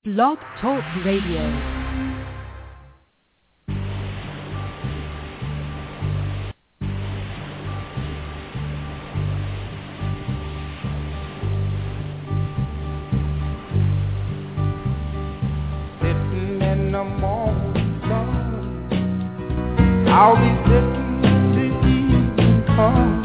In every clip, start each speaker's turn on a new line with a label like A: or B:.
A: Blog Talk Radio.
B: I'll be sitting till evening come,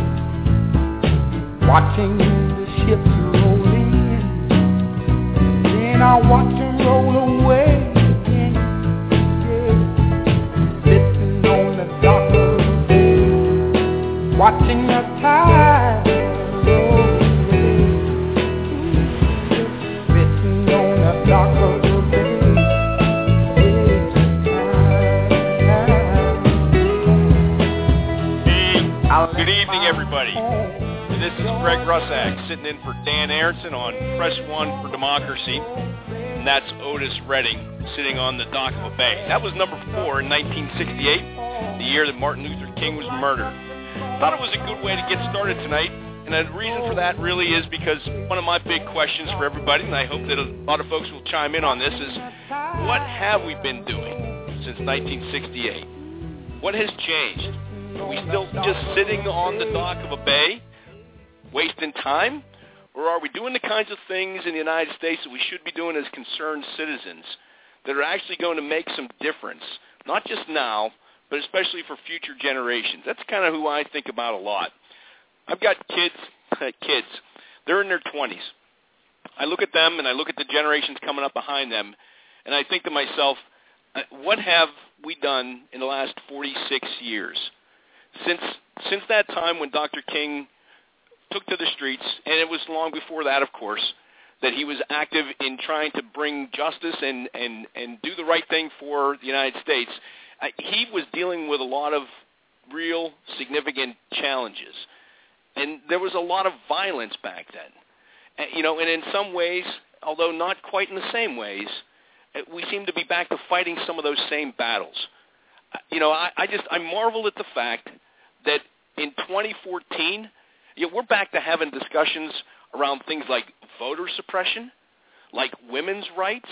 B: watching the ships roll in, then I'll watch them roll away again, yeah. Sitting on the dock of the bay, watching the tide roll away. Sitting on the dock of the bay.
C: Good evening, everybody. This is Greg Russack sitting in for Dan Aronson on Press 1 for Democracy, and that's Otis Redding sitting on the dock of a bay. That was number 4 in 1968, the year that Martin Luther King was murdered. Thought it was a good way to get started tonight, and the reason for that really is because one of my big questions for everybody, and I hope that a lot of folks will chime in on this, is what have we been doing since 1968? What has changed? Are we still just sitting on the dock of a bay, wasting time? Or are we doing the kinds of things in the United States that we should be doing as concerned citizens that are actually going to make some difference, not just now, but especially for future generations? That's kind of who I think about a lot. I've got kids. They're in their 20s. I look at them and I look at the generations coming up behind them, and I think to myself, what have we done in the last 46 years? Since that time when Dr. King took to the streets, and it was long before that, of course, that he was active in trying to bring justice and do the right thing for the United States, he was dealing with a lot of real significant challenges. And there was a lot of violence back then. And in some ways, although not quite in the same ways, we seem to be back to fighting some of those same battles. I marvel at the fact that in 2014, we're back to having discussions around things like voter suppression, like women's rights.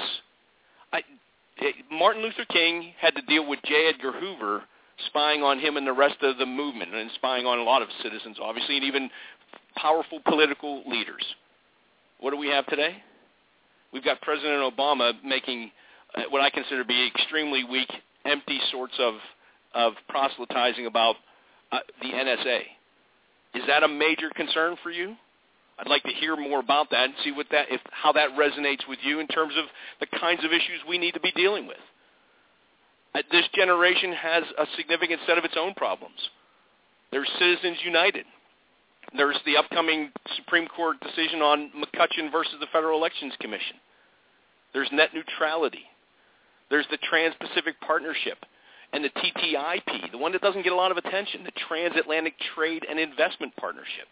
C: Martin Luther King had to deal with J. Edgar Hoover spying on him and the rest of the movement, and spying on a lot of citizens, obviously, and even powerful political leaders. What do we have today? We've got President Obama making what I consider to be extremely weak, empty sorts of proselytizing about the NSA. Is that a major concern for you? I'd like to hear more about that and see how that resonates with you in terms of the kinds of issues we need to be dealing with. This generation has a significant set of its own problems. There's Citizens United. There's the upcoming Supreme Court decision on McCutcheon versus the Federal Elections Commission. There's net neutrality. There's the Trans-Pacific Partnership and the TTIP, the one that doesn't get a lot of attention, the Transatlantic Trade and Investment Partnership.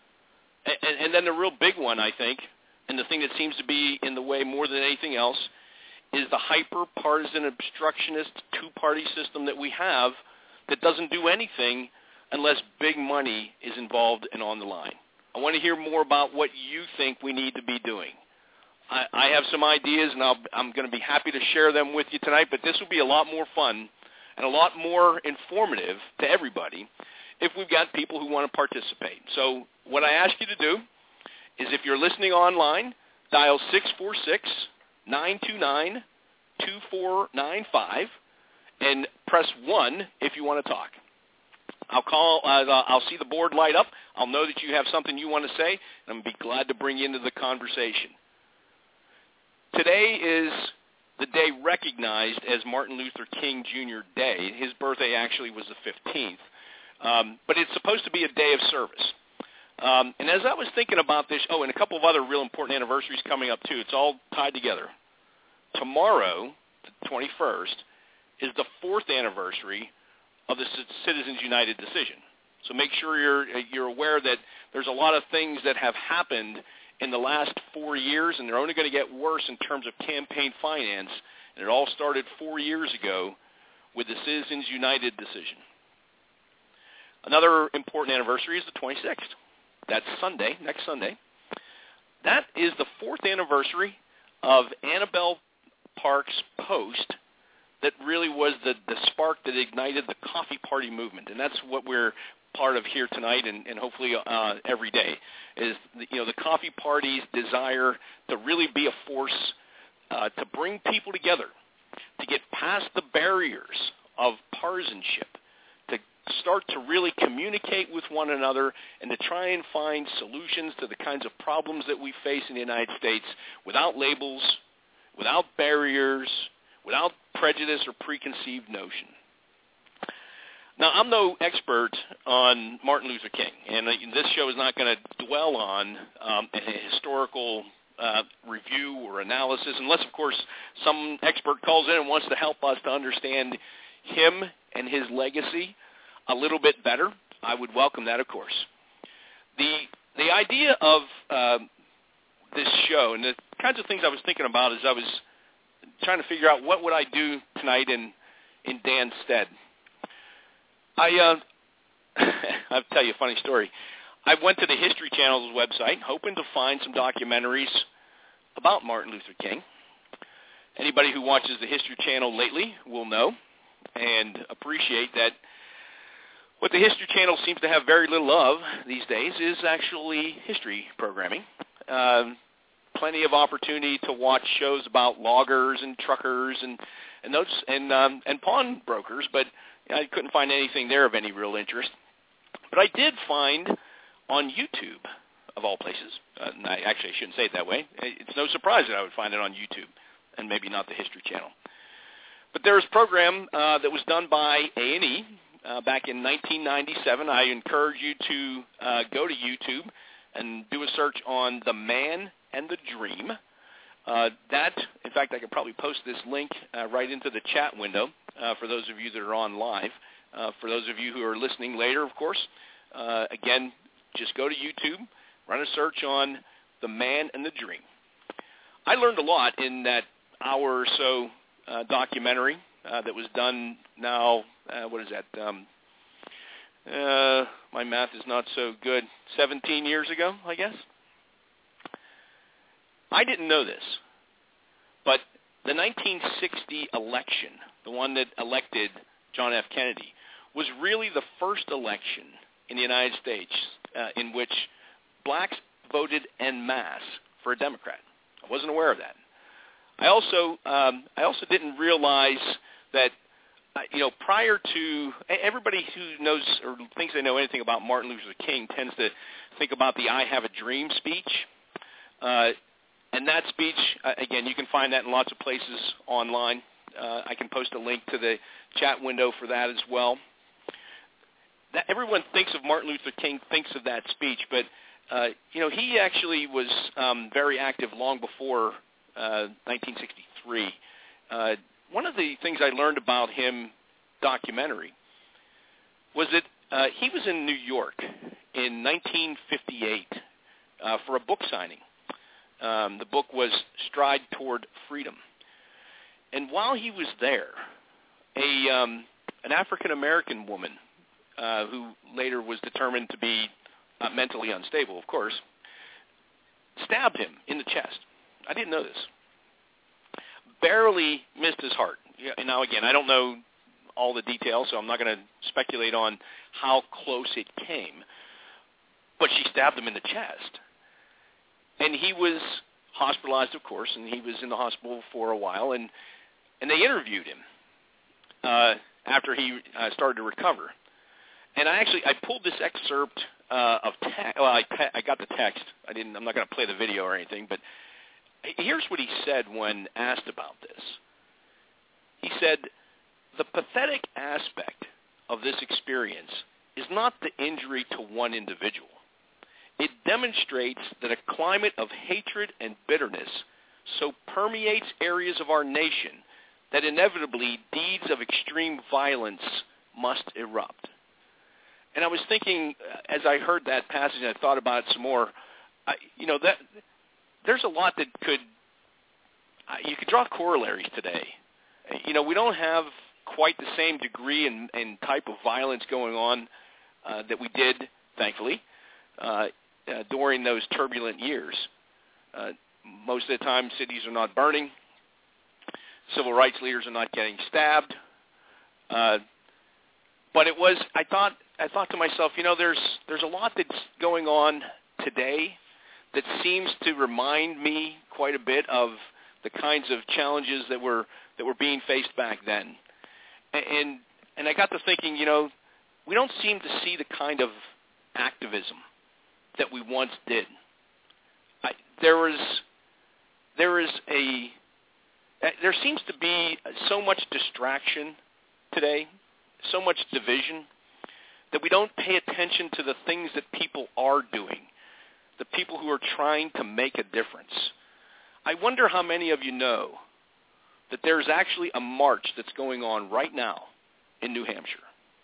C: And then the real big one, I think, and the thing that seems to be in the way more than anything else, is the hyper-partisan, obstructionist two-party system that we have that doesn't do anything unless big money is involved and on the line. I want to hear more about what you think we need to be doing. I have some ideas, and I'm going to be happy to share them with you tonight, but this will be a lot more fun and a lot more informative to everybody if we've got people who want to participate. So what I ask you to do is, if you're listening online, dial 646-929-2495 and press 1 if you want to talk. I'll see the board light up. I'll know that you have something you want to say, and I'm going to be glad to bring you into the conversation. Today is the day recognized as Martin Luther King Jr. Day. His birthday actually was the 15th, but it's supposed to be a day of service. And as I was thinking about this, and a couple of other real important anniversaries coming up too, it's all tied together. Tomorrow, the 21st, is the 4th anniversary of the Citizens United decision. So make sure you're aware that there's a lot of things that have happened in the last 4 years, and they're only going to get worse in terms of campaign finance. And it all started 4 years ago with the Citizens United decision. Another important anniversary is the 26th. That's Sunday, next Sunday. That is the 4th anniversary of Annabelle Park's post that really was the spark that ignited the coffee party movement. And that's what we're part of here tonight and hopefully every day, is the coffee party's desire to really be a force to bring people together, to get past the barriers of partisanship, to start to really communicate with one another and to try and find solutions to the kinds of problems that we face in the United States without labels, without barriers, without prejudice or preconceived notion. Now, I'm no expert on Martin Luther King, and this show is not going to dwell on a historical review or analysis, unless, of course, some expert calls in and wants to help us to understand him and his legacy a little bit better. I would welcome that, of course. The idea of this show and the kinds of things I was thinking about as I was trying to figure out what would I do tonight in Dan's stead. I'll tell you a funny story. I went to the History Channel's website hoping to find some documentaries about Martin Luther King. Anybody who watches the History Channel lately will know and appreciate that what the History Channel seems to have very little of these days is actually history programming. Plenty of opportunity to watch shows about loggers and truckers and pawnbrokers, but I couldn't find anything there of any real interest. But I did find on YouTube, of all places, and I shouldn't say it that way. It's no surprise that I would find it on YouTube and maybe not the History Channel. But there was a program that was done by A&E back in 1997. I encourage you to go to YouTube and do a search on The Man and the Dream. In fact, I could probably post this link right into the chat window for those of you that are on live. For those of you who are listening later, of course, again, just go to YouTube, run a search on The Man and the Dream. I learned a lot in that hour or so documentary that was done now, what is that? My math is not so good. 17 years ago, I guess. I didn't know this, but the 1960 election, the one that elected John F. Kennedy, was really the first election in the United States in which blacks voted en masse for a Democrat. I wasn't aware of that. I also didn't realize that prior to everybody who knows or thinks they know anything about Martin Luther King tends to think about the "I Have a Dream" speech. And that speech, again, you can find that in lots of places online. I can post a link to the chat window for that as well. Everyone thinks of Martin Luther King, thinks of that speech, but he actually was very active long before 1963. One of the things I learned about him documentary was that he was in New York in 1958 for a book signing. The book was Stride Toward Freedom. And while he was there, an African-American woman who later was determined to be mentally unstable, of course, stabbed him in the chest. I didn't know this. Barely missed his heart. Now, again, I don't know all the details, so I'm not going to speculate on how close it came. But she stabbed him in the chest. And he was hospitalized, of course, and he was in the hospital for a while, and they interviewed him after he started to recover. And I pulled this excerpt of text. Well, I got the text. I'm not going to play the video or anything, but here's what he said when asked about this. He said, "The pathetic aspect of this experience is not the injury to one individual. It demonstrates that a climate of hatred and bitterness so permeates areas of our nation that inevitably deeds of extreme violence must erupt." And I was thinking, as I heard that passage and I thought about it some more, that there's a lot that you could draw corollaries today. We don't have quite the same degree and type of violence going on that we did, thankfully, during those turbulent years. Most of the time, cities are not burning. Civil rights leaders are not getting stabbed. But it was. I thought to myself, there's a lot that's going on today that seems to remind me quite a bit of the kinds of challenges that were being faced back then. And I got to thinking, we don't seem to see the kind of activism that we once did. There seems to be so much distraction today, so much division, that we don't pay attention to the things that people are doing, the people who are trying to make a difference. I wonder how many of you know that there's actually a march that's going on right now in New Hampshire.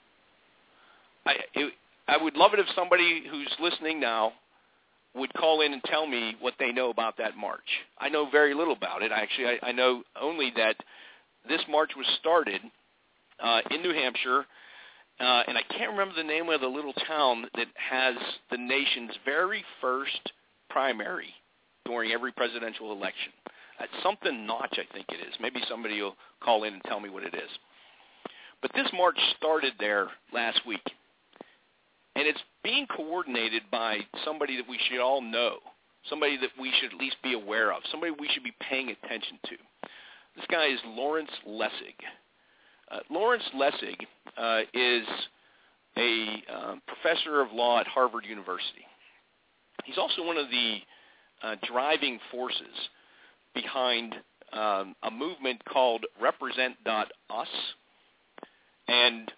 C: I would love it if somebody who's listening now would call in and tell me what they know about that march. I know very little about it. I know only that this march was started in New Hampshire, and I can't remember the name of the little town that has the nation's very first primary during every presidential election. It's something Notch, I think it is. Maybe somebody will call in and tell me what it is. But this march started there last week, and it's being coordinated by somebody that we should all know, somebody that we should at least be aware of, somebody we should be paying attention to. This guy is Lawrence Lessig. Lawrence Lessig is a professor of law at Harvard University. He's also one of the driving forces behind a movement called Represent.us and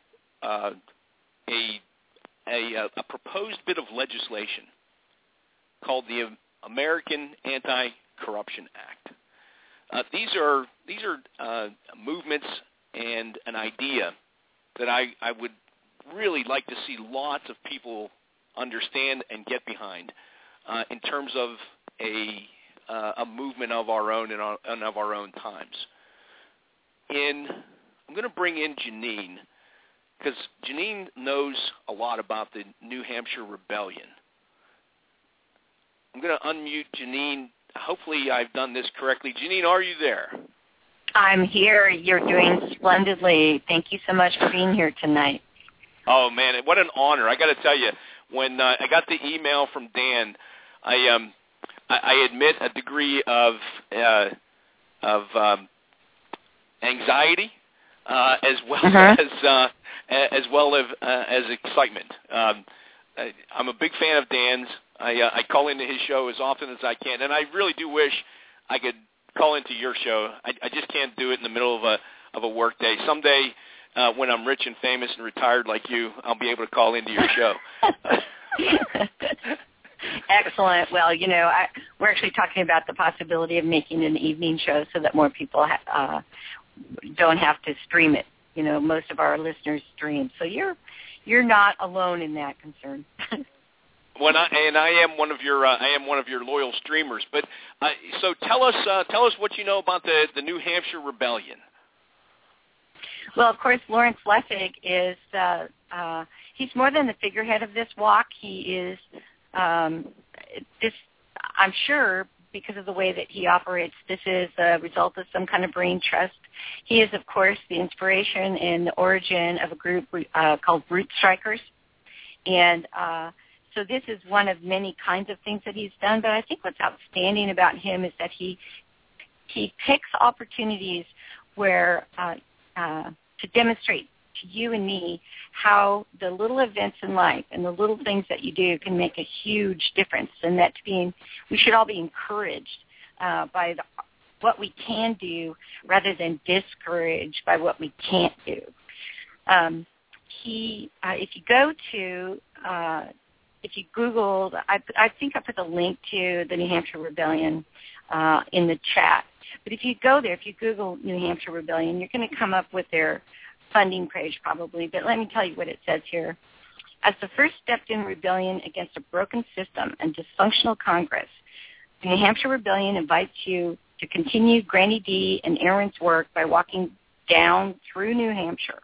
C: a proposed bit of legislation called the American Anti-Corruption Act. These are movements and an idea that I would really like to see lots of people understand and get behind in terms of a movement of our own and of our own times. I'm going to bring in Janine, because Janine knows a lot about the New Hampshire Rebellion. I'm going to unmute Janine. Hopefully I've done this correctly. Janine, are you there?
D: I'm here. You're doing splendidly. Thank you so much for being here tonight.
C: Oh, man, what an honor. I got to tell you, when I got the email from Dan, I admit a degree of anxiety as well as excitement. I'm a big fan of Dan's. I call into his show as often as I can, and I really do wish I could call into your show. I just can't do it in the middle of a work day. Someday, when I'm rich and famous and retired like you, I'll be able to call into your show.
D: Excellent. Well, we're actually talking about the possibility of making an evening show so that more people don't have to stream it. Most of our listeners stream, so you're not alone in that concern.
C: I am one of your loyal streamers. But so tell us what you know about the New Hampshire Rebellion.
D: Well, of course, Lawrence Lessig is he's more than the figurehead of this walk. He is this. I'm sure because of the way that he operates, this is a result of some kind of brain trust. He is, of course, the inspiration and the origin of a group called Root Strikers, and so this is one of many kinds of things that he's done. But I think what's outstanding about him is that he picks opportunities where to demonstrate to you and me how the little events in life and the little things that you do can make a huge difference, and that we should all be encouraged by what we can do rather than discouraged by what we can't do. If you Googled, I think I put the link to the New Hampshire Rebellion in the chat. But if you go there, if you Google New Hampshire Rebellion, you're going to come up with their funding page probably. But let me tell you what it says here. As the first step in rebellion against a broken system and dysfunctional Congress, the New Hampshire Rebellion invites you to continue Granny D and Aaron's work by walking down through New Hampshire.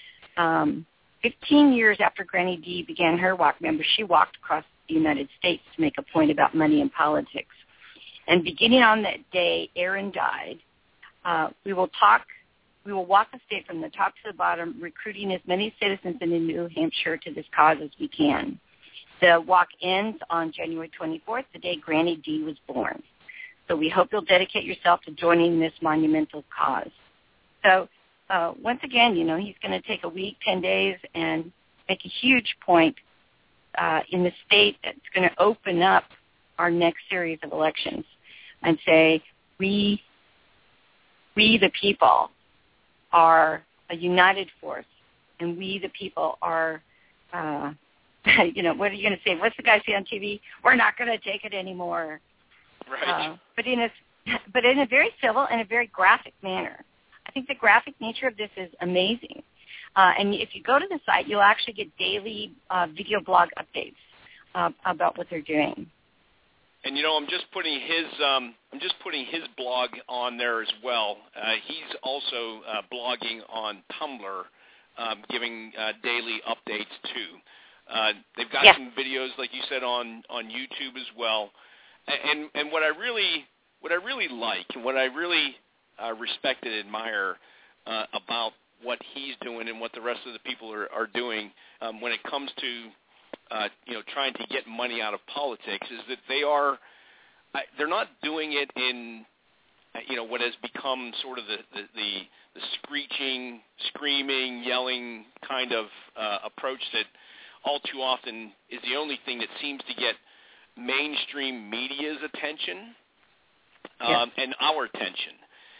D: 15 years after Granny D began her walk, remember, she walked across the United States to make a point about money and politics. And beginning on that day Aaron died, we will walk the state from the top to the bottom, recruiting as many citizens in New Hampshire to this cause as we can. The walk ends on January 24th, the day Granny D was born. So we hope you'll dedicate yourself to joining this monumental cause. So once again, he's going to take a week, 10 days, and make a huge point in the state that's going to open up our next series of elections and say, we the people are a united force, and we the people are, what are you going to say? What's the guy say on TV? We're not going to take it anymore.
C: Right.
D: But in a very civil and a very graphic manner. I think the graphic nature of this is amazing. And if you go to the site, you'll actually get daily video blog updates about what they're doing.
C: And I'm just putting his blog on there as well. He's also blogging on Tumblr, giving daily updates too. They've got some videos, like you said, on YouTube as well. And what I really like and what I really respect and admire about what he's doing and what the rest of the people are doing when it comes to trying to get money out of politics is that they're not doing it in what has become sort of the screeching, screaming, yelling kind of approach that all too often is the only thing that seems to get mainstream media's attention and our attention.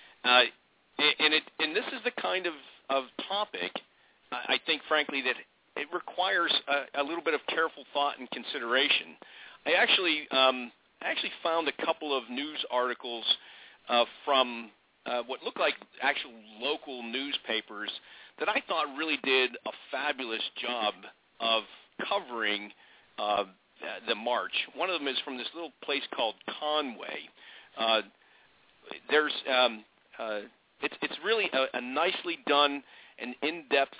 C: And this is the kind of topic, I think, frankly, that it requires a little bit of careful thought and consideration. I actually found a couple of news articles from what looked like actual local newspapers that I thought really did a fabulous job of covering the march. One of them is from this little place called Conway. It's really a nicely done and in-depth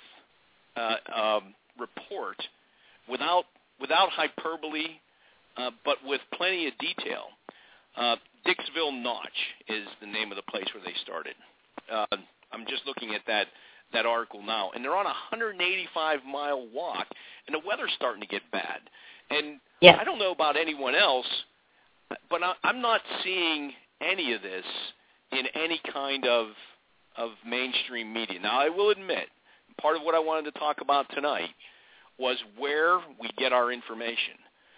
C: report without hyperbole, but with plenty of detail. Dixville Notch is the name of the place where they started. I'm just looking at that article now, and they're on a 185-mile walk, and the weather's starting to get bad. And I don't know about anyone else, but I'm not seeing any of this in any kind of mainstream media. Now, I will admit, part of what I wanted to talk about tonight was where we get our information.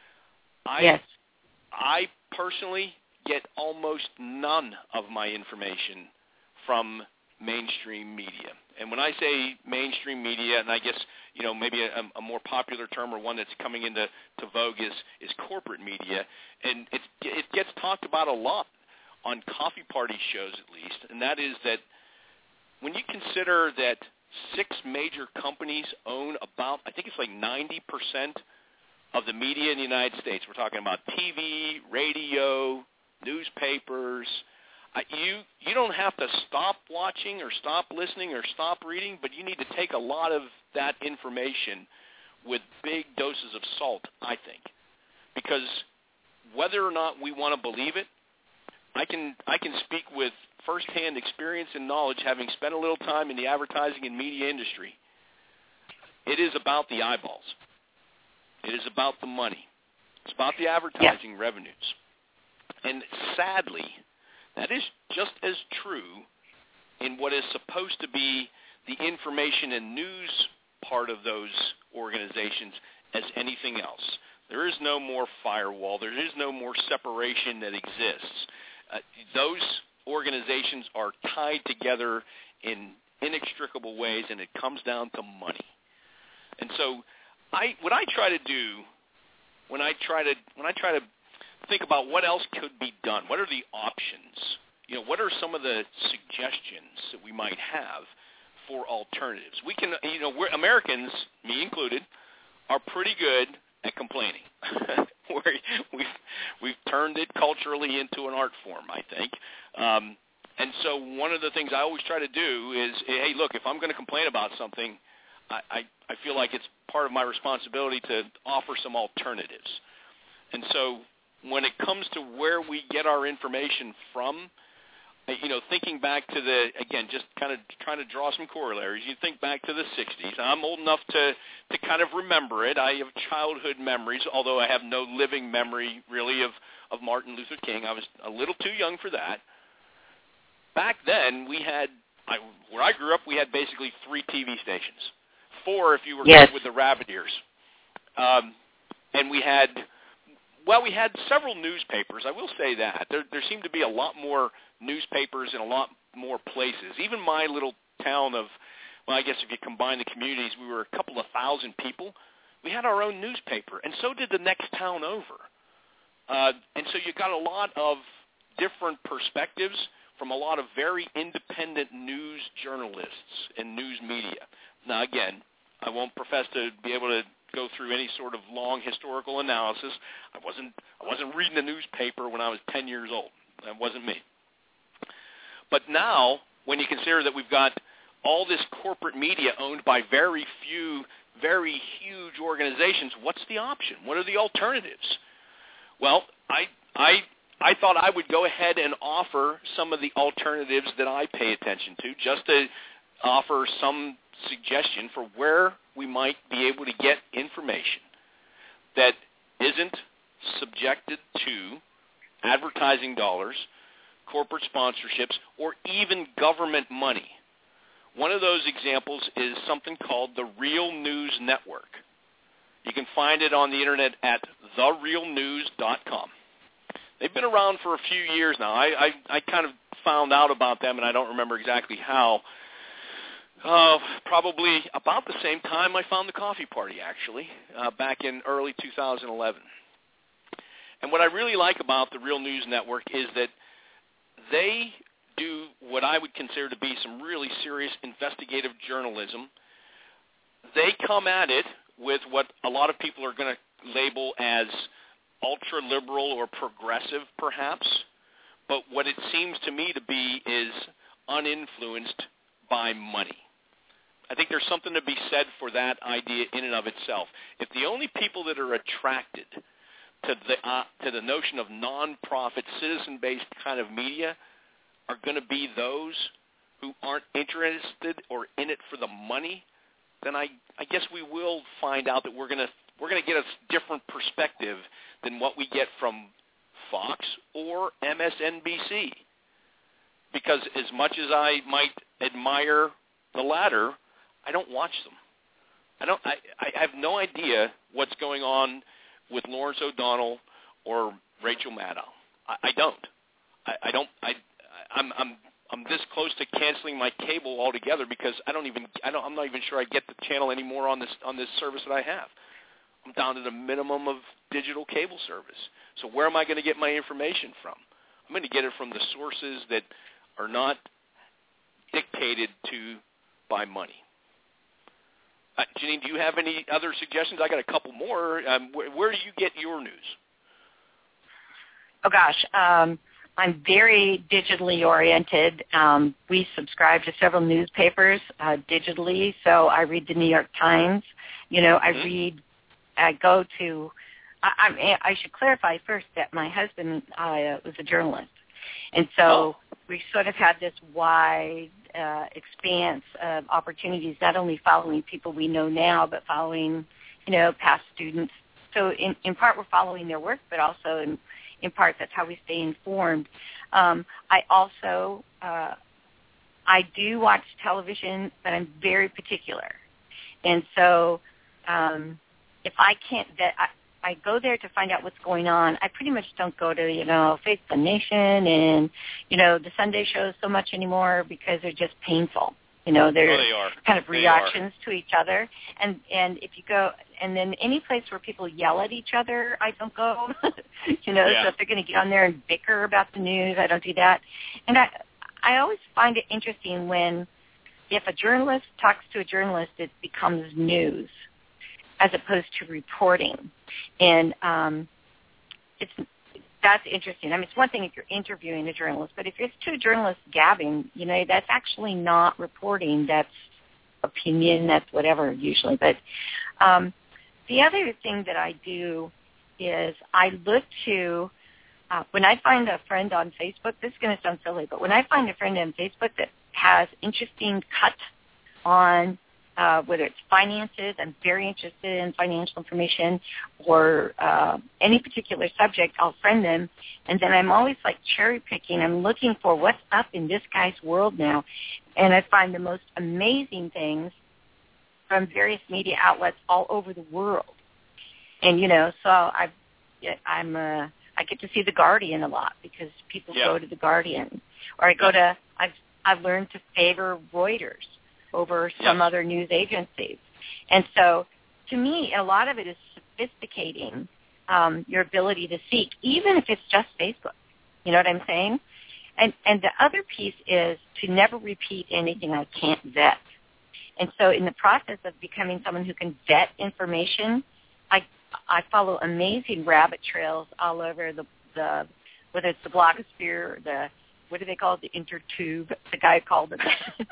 C: I personally get almost none of my information from mainstream media. And when I say mainstream media, and I guess maybe a more popular term or one that's coming into vogue is corporate media, and it gets talked about a lot on coffee party shows at least, and that is that when you consider that 6 major companies own about, I think it's like 90% of the media in the United States. We're talking about TV, radio, newspapers. You don't have to stop watching or stop listening or stop reading, but you need to take a lot of that information with big doses of salt, I think. Because whether or not we want to believe it, I can speak with firsthand experience and knowledge, having spent a little time in the advertising and media industry. It is about the eyeballs. It is about the money. It's about the advertising revenues. And sadly, that is just as true in what is supposed to be the information and news part of those organizations as anything else. There is no more firewall. There is no more separation that exists. Those organizations are tied together in inextricable ways, and it comes down to money. And so what I try to do when I try to think about what else could be done, what are the options, what are some of the suggestions that we might have for alternatives? We can, we're Americans, me included, are pretty good at complaining. We've turned it culturally into an art form, I think. And so one of the things I always try to do is, hey, look, if I'm going to complain about something, I feel like it's part of my responsibility to offer some alternatives. And so when it comes to where we get our information from, thinking back to just kind of trying to draw some corollaries, you think back to the 60s. I'm old enough to kind of remember it. I have childhood memories, although I have no living memory really of Martin Luther King. I was a little too young for that. Back then, where I grew up, we had basically 3 TV stations. 4 if you were good with the rabbit ears. And we had several newspapers. I will say that. There seemed to be a lot more newspapers in a lot more places. Even my little town of, I guess if you combine the communities, we were a couple of thousand people. We had our own newspaper, and so did the next town over. And so you got a lot of different perspectives from a lot of very independent news journalists and news media. Now, again, I won't profess to be able to go through any sort of long historical analysis. I wasn't reading a newspaper when I was 10 years old. That wasn't me. But now, when you consider that we've got all this corporate media owned by very few, very huge organizations, what's the option? What are the alternatives? Well, I thought I would go ahead and offer some of the alternatives that I pay attention to, just to offer some suggestion for where we might be able to get information that isn't subjected to advertising dollars, corporate sponsorships, or even government money. One of those examples is something called the Real News Network. You can find it on the internet at therealnews.com. They've been around for a few years now. I kind of found out about them, and I don't remember exactly how. Probably about the same time I found the Coffee Party, actually, back in early 2011. And what I really like about the Real News Network is that they do what I would consider to be some really serious investigative journalism. They come at it with what a lot of people are going to label as ultra-liberal or progressive, perhaps. But what it seems to me to be is uninfluenced by money. I think there's something to be said for that idea in and of itself. If the only people that are attracted to the notion of nonprofit, citizen-based kind of media are going to be those who aren't interested or in it for the money, then I guess we will find out that we're going to get a different perspective than what we get from Fox or MSNBC. Because as much as I might admire the latter, I don't watch them. I have no idea what's going on with Lawrence O'Donnell or Rachel Maddow. I'm this close to canceling my cable altogether because I'm not even sure I get the channel anymore on this service that I have. I'm down to the minimum of digital cable service. So where am I going to get my information from? I'm going to get it from the sources that are not dictated to by money. Janine, do you have any other suggestions? I got a couple more. Where do you get your news?
D: Oh, gosh. I'm very digitally oriented. We subscribe to several newspapers digitally, so I read the New York Times. I should clarify first that my husband was a journalist, and so we sort of had this wide expanse of opportunities, not only following people we know now, but following, past students. So in part we're following their work, but also in part that's how we stay informed. I also, I do watch television, but I'm very particular. And so if I can't, I go there to find out what's going on. I pretty much don't go to, Faith the Nation and, the Sunday shows so much anymore because they're just painful. They're kind of reactions to each other. And if you go, and then any place where people yell at each other, I don't go. So if they're going to get on there and bicker about the news, I don't do that. And I always find it interesting when if a journalist talks to a journalist, it becomes news as opposed to reporting. And that's interesting. I mean, it's one thing if you're interviewing a journalist, but if it's two journalists gabbing, that's actually not reporting. That's opinion. That's whatever usually. But the other thing that I do is I look to, when I find a friend on Facebook, this is going to sound silly, but when I find a friend on Facebook that has interesting cut on whether it's finances, I'm very interested in financial information, or any particular subject, I'll friend them. And then I'm always like cherry picking. I'm looking for what's up in this guy's world now. And I find the most amazing things from various media outlets all over the world. And, so I get to see The Guardian a lot because people go to The Guardian. Or I've learned to favor Reuters over some other news agencies. And so, to me, a lot of it is sophisticating your ability to seek, even if it's just Facebook. You know what I'm saying? And the other piece is to never repeat anything I can't vet. And so in the process of becoming someone who can vet information, I follow amazing rabbit trails all over the whether it's the blogosphere or the, what do they call it, the intertube, the guy called it.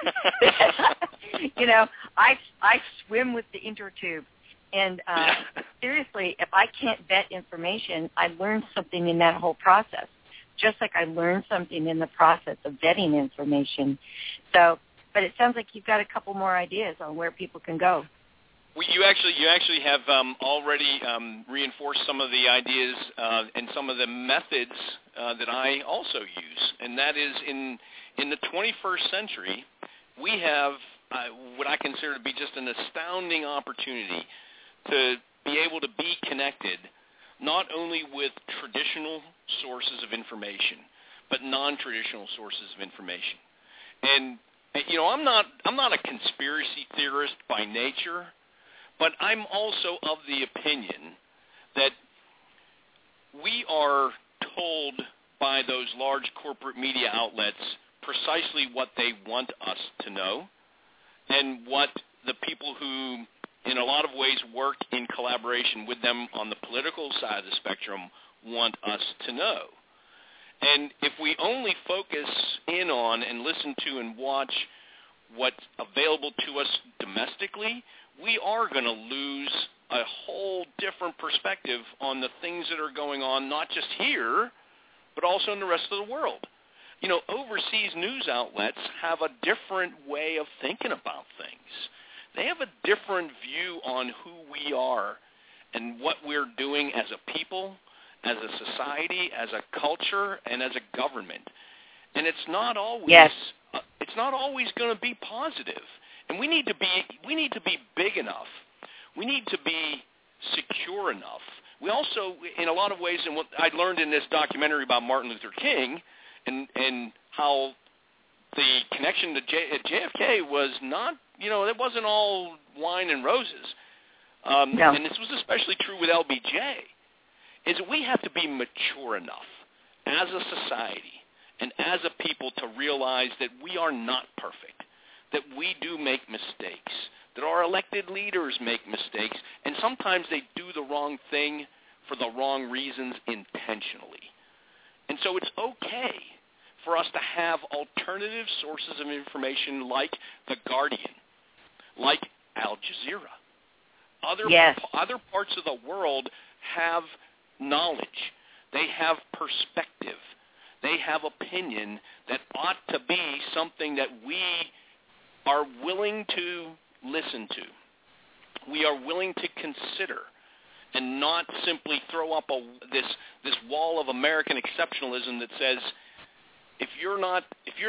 D: I swim with the intertube. And seriously, if I can't vet information, I learn something in that whole process, just like I learned something in the process of vetting information. So, but it sounds like you've got a couple more ideas on where people can go.
C: Well, you actually have already reinforced some of the ideas and some of the methods that I also use, and that is in the 21st century, we have what I consider to be just an astounding opportunity to be able to be connected not only with traditional sources of information, but non-traditional sources of information. And I'm not a conspiracy theorist by nature, but I'm also of the opinion that we are told by those large corporate media outlets precisely what they want us to know and what the people who, in a lot of ways, work in collaboration with them on the political side of the spectrum want us to know. And if we only focus in on and listen to and watch what's available to us domestically, we are going to lose a whole different perspective on the things that are going on, not just here, but also in the rest of the world. Overseas news outlets have a different way of thinking about things. They have a different view on who we are and what we're doing as a people, as a society, as a culture, and as a government. And it's not always going to be positive. And we need to be big enough. We need to be secure enough. We also, in a lot of ways, and what I learned in this documentary about Martin Luther King and how the connection to JFK was not, it wasn't all wine and roses.
D: No.
C: And this was especially true with LBJ, is that we have to be mature enough as a society and as a people to realize that we are not perfect, that we do make mistakes, that our elected leaders make mistakes, and sometimes they do the wrong thing for the wrong reasons intentionally. And so it's okay for us to have alternative sources of information like The Guardian, like Al Jazeera. Other parts of the world have knowledge. They have perspective. They have opinion that ought to be something that we are willing to listen to. We are willing to consider and not simply throw up this wall of American exceptionalism that says if you're not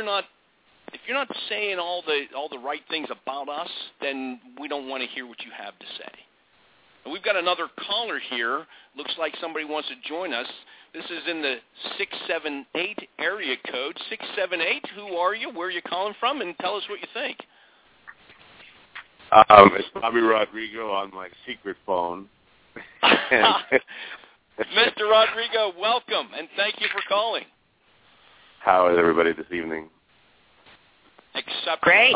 C: saying all the right things about us, then we don't want to hear what you have to say. And we've got another caller here. Looks like somebody wants to join us. This is in the 678 area code. 678, who are you? Where are you calling from? And tell us what you think.
E: It's Bobby Rodrigo on my secret phone.
C: Mr. Rodrigo, welcome, and thank you for calling.
E: How is everybody this evening?
D: Great.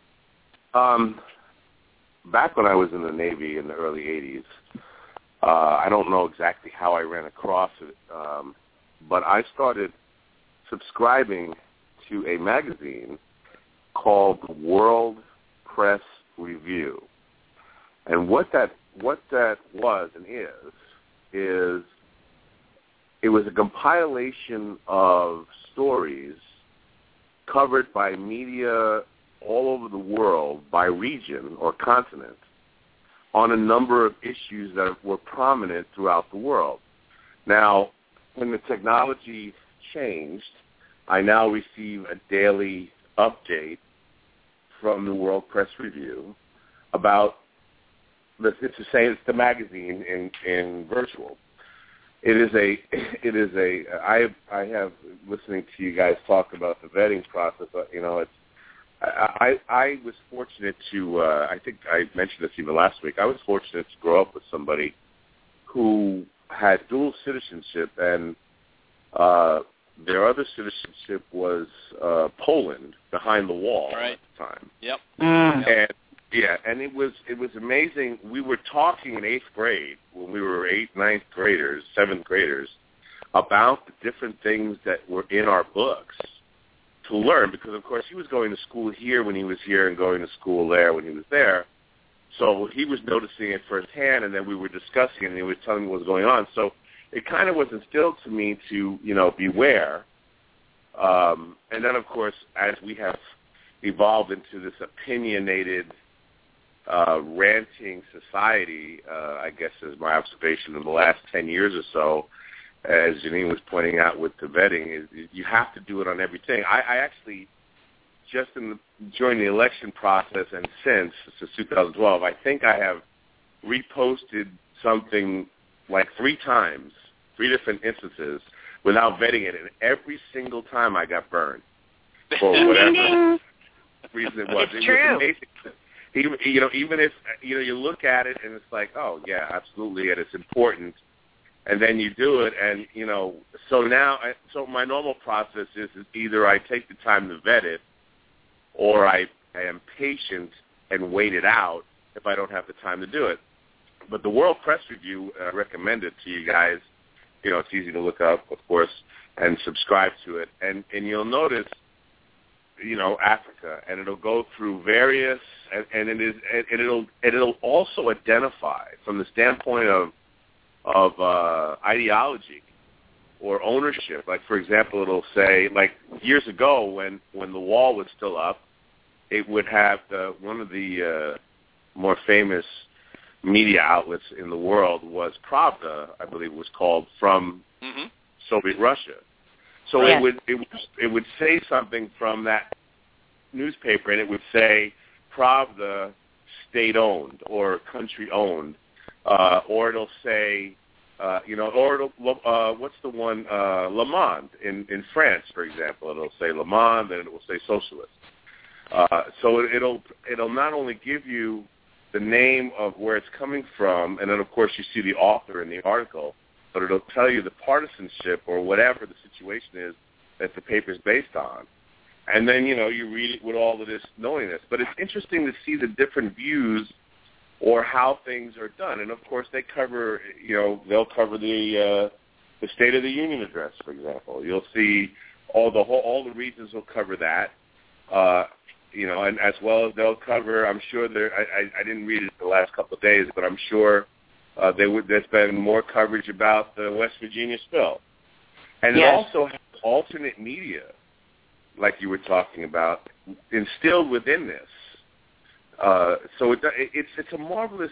E: Back when I was in the Navy in the early 80s, I don't know exactly how I ran across it, but I started subscribing to a magazine called World Press Review. And what that was and is, is it was a compilation of stories covered by media all over the world by region or continent on a number of issues that were prominent throughout the world. Now, when the technology changed, I now receive a daily update from the World Press Review about it's the magazine in virtual. I have listening to you guys talk about the vetting process. I was fortunate to. I think I mentioned this even last week. I was fortunate to grow up with somebody who had dual citizenship, and their other citizenship was Poland, behind the wall at the time.
C: Yep.
E: And and it was amazing. We were talking in 8th grade when we were 8th, 9th graders, 7th graders about the different things that were in our books to learn, because of course he was going to school here when he was here and going to school there when he was there. So he was noticing it firsthand, and then we were discussing it, and he was telling me what was going on. So it kind of was instilled to me to, beware. And then, of course, as we have evolved into this opinionated, ranting society, I guess is my observation in the last 10 years or so, as Janine was pointing out with the vetting, is you have to do it on everything. I actually, just during the election process and since 2012, I think I have reposted something like 3 times, 3 different instances, without vetting it, and every single time I got burned for whatever reason it was.
D: It's true.
E: Was amazing. Even if you look at it and it's like, oh yeah, absolutely, and it's important, and then you do it, and so my normal process is either I take the time to vet it, or I am patient and wait it out if I don't have the time to do it. But the World Press Review, I recommend it to you guys. It's easy to look up, of course, and subscribe to it. And you'll notice, Africa, and it'll go through various, and it'll also identify from the standpoint of ideology or ownership. Like, for example, it'll say, like years ago when the wall was still up, it would have one of the more famous media outlets in the world was Pravda, I believe it was called, from Soviet Russia. So it would say something from that newspaper, and it would say Pravda state-owned or country-owned, or it'll say, what's the one, Le Monde in France, for example. It'll say Le Monde, and it will say socialist. So it'll not only give you the name of where it's coming from, and then, of course, you see the author in the article, but it'll tell you the partisanship or whatever the situation is that the paper's based on. And then, you read it with all of this knowingness. But it's interesting to see the different views or how things are done. And, of course, they cover, they'll cover the State of the Union address, for example. You'll see all the regions will cover that. And as well as they'll cover, I'm sure I didn't read it the last couple of days, but I'm sure there's been more coverage about the West Virginia spill. And It also has alternate media, like you were talking about, instilled within this. So it's a marvelous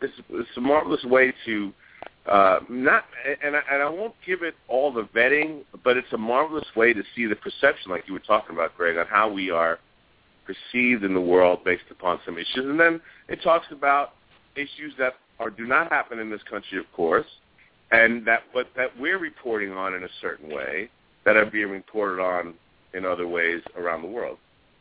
E: way to not, and I won't give it all the vetting, but it's a marvelous way to see the perception, like you were talking about, Greg, on how we are perceived in the world based upon some issues. And then it talks about issues that do not happen in this country, of course, and that we're reporting on in a certain way, that are being reported on in other ways around the world.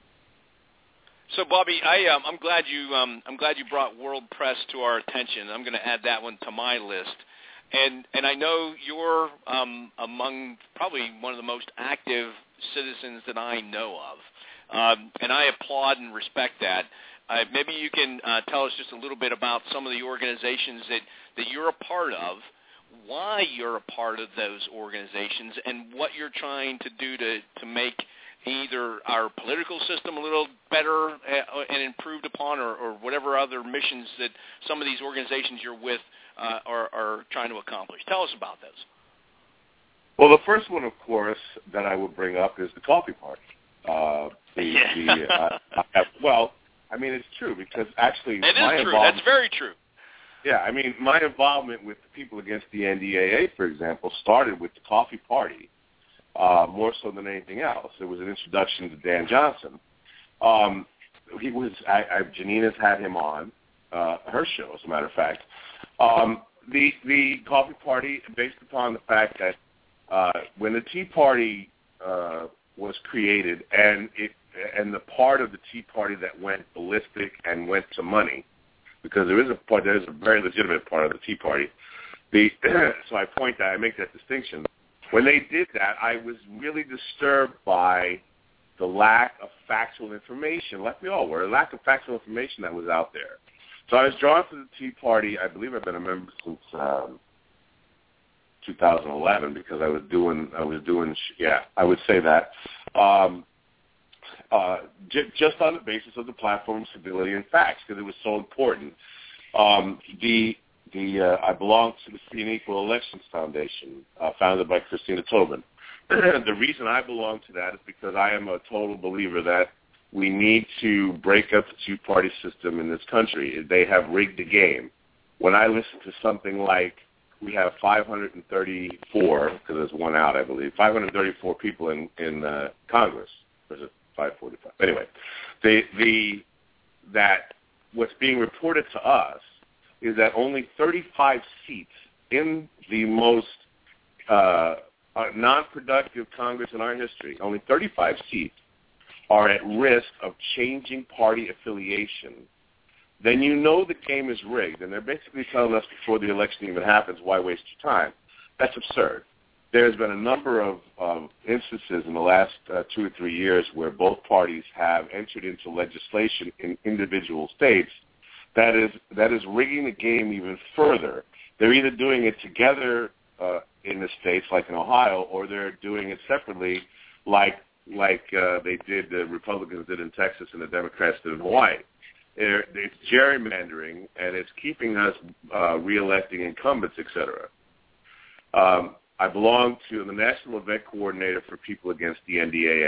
C: So, Bobby, I'm glad you brought World Press to our attention. I'm going to add that one to my list. And I know you're among probably one of the most active citizens that I know of, and I applaud and respect that. Maybe you can tell us just a little bit about some of the organizations that you're a part of, why you're a part of those organizations, and what you're trying to do to make either our political system a little better and improved upon, or whatever other missions that some of these organizations you're with are trying to accomplish. Tell us about those.
E: Well, the first one, of course, that I would bring up is the coffee party. Well, I mean, it's true because actually
C: it is true. That's very true.
E: Yeah, I mean, my involvement with the People Against the NDAA, for example, started with the coffee party, more so than anything else. It was an introduction to Dan Johnson. Janina's had him on her show, as a matter of fact. The coffee party, based upon the fact that when the Tea Party was created, and the part of the Tea Party that went ballistic and went to money, because there's a very legitimate part of the Tea Party. So I make that distinction. When they did that, I was really disturbed by the lack of factual information, like we all were, the lack of factual information that was out there. So I was drawn to the Tea Party. I believe I've been a member since 2011 because I would say that. Just on the basis of the platform stability and facts, because it was so important. I belong to the Free and Equal Elections Foundation, founded by Christina Tobin. The reason I belong to that is because I am a total believer that we need to break up the two-party system in this country. They have rigged the game. When I listen to something like we have 534, because there's one out, I believe, 534 people in Congress. Or is it 545? Anyway, that what's being reported to us is that only 35 seats in the most non-productive Congress in our history, only 35 seats are at risk of changing party affiliation, then you know the game is rigged. And they're basically telling us before the election even happens, why waste your time? That's absurd. There's been a number of instances in the last 2 or 3 years where both parties have entered into legislation in individual states that is rigging the game even further. They're either doing it together in the states, like in Ohio, or they're doing it separately, like the Republicans did in Texas and the Democrats did in Hawaii. It's gerrymandering, and it's keeping us reelecting incumbents, et cetera. I belong to the National Event Coordinator for People Against the NDAA.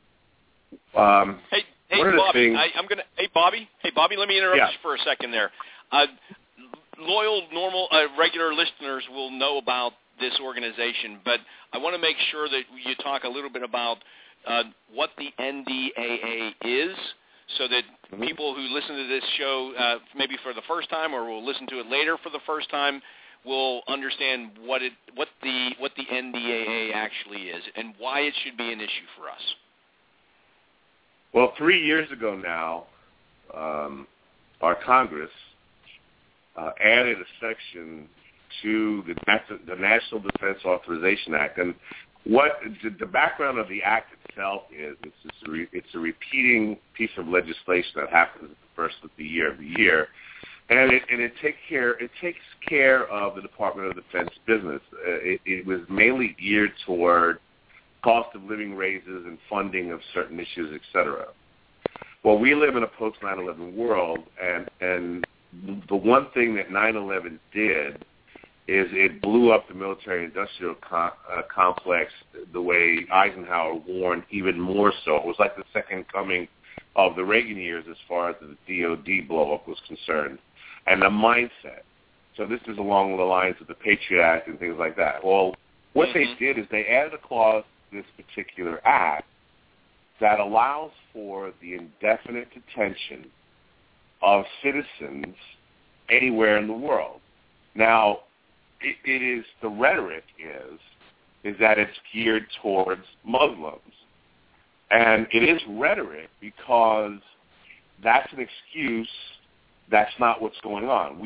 E: Hey, Bobby, let me interrupt you for a second there.
C: Loyal, regular listeners will know about this organization, but I want to make sure that you talk a little bit about what the NDAA is, so that people who listen to this show maybe for the first time or will listen to it later for the first time will understand what the NDAA actually is and why it should be an issue for us.
E: Well, 3 years ago now, our Congress added a section to the National Defense Authorization Act, and what the background of the act itself is, it's a repeating piece of legislation that happens at the first of the year every year, and it takes care of the Department of Defense business. It was mainly geared toward cost of living raises and funding of certain issues, et cetera. Well, we live in a post 9/11 world, and the one thing that 9/11 did is it blew up the military-industrial complex the way Eisenhower warned, even more so. It was like the second coming of the Reagan years as far as the DOD blow-up was concerned, and the mindset. So this is along the lines of the Patriot Act and things like that. Well, what they did is they added a clause to this particular act that allows for the indefinite detention of citizens anywhere in the world. Now, it is the rhetoric is that it's geared towards Muslims, and it is rhetoric because that's an excuse. That's not what's going on.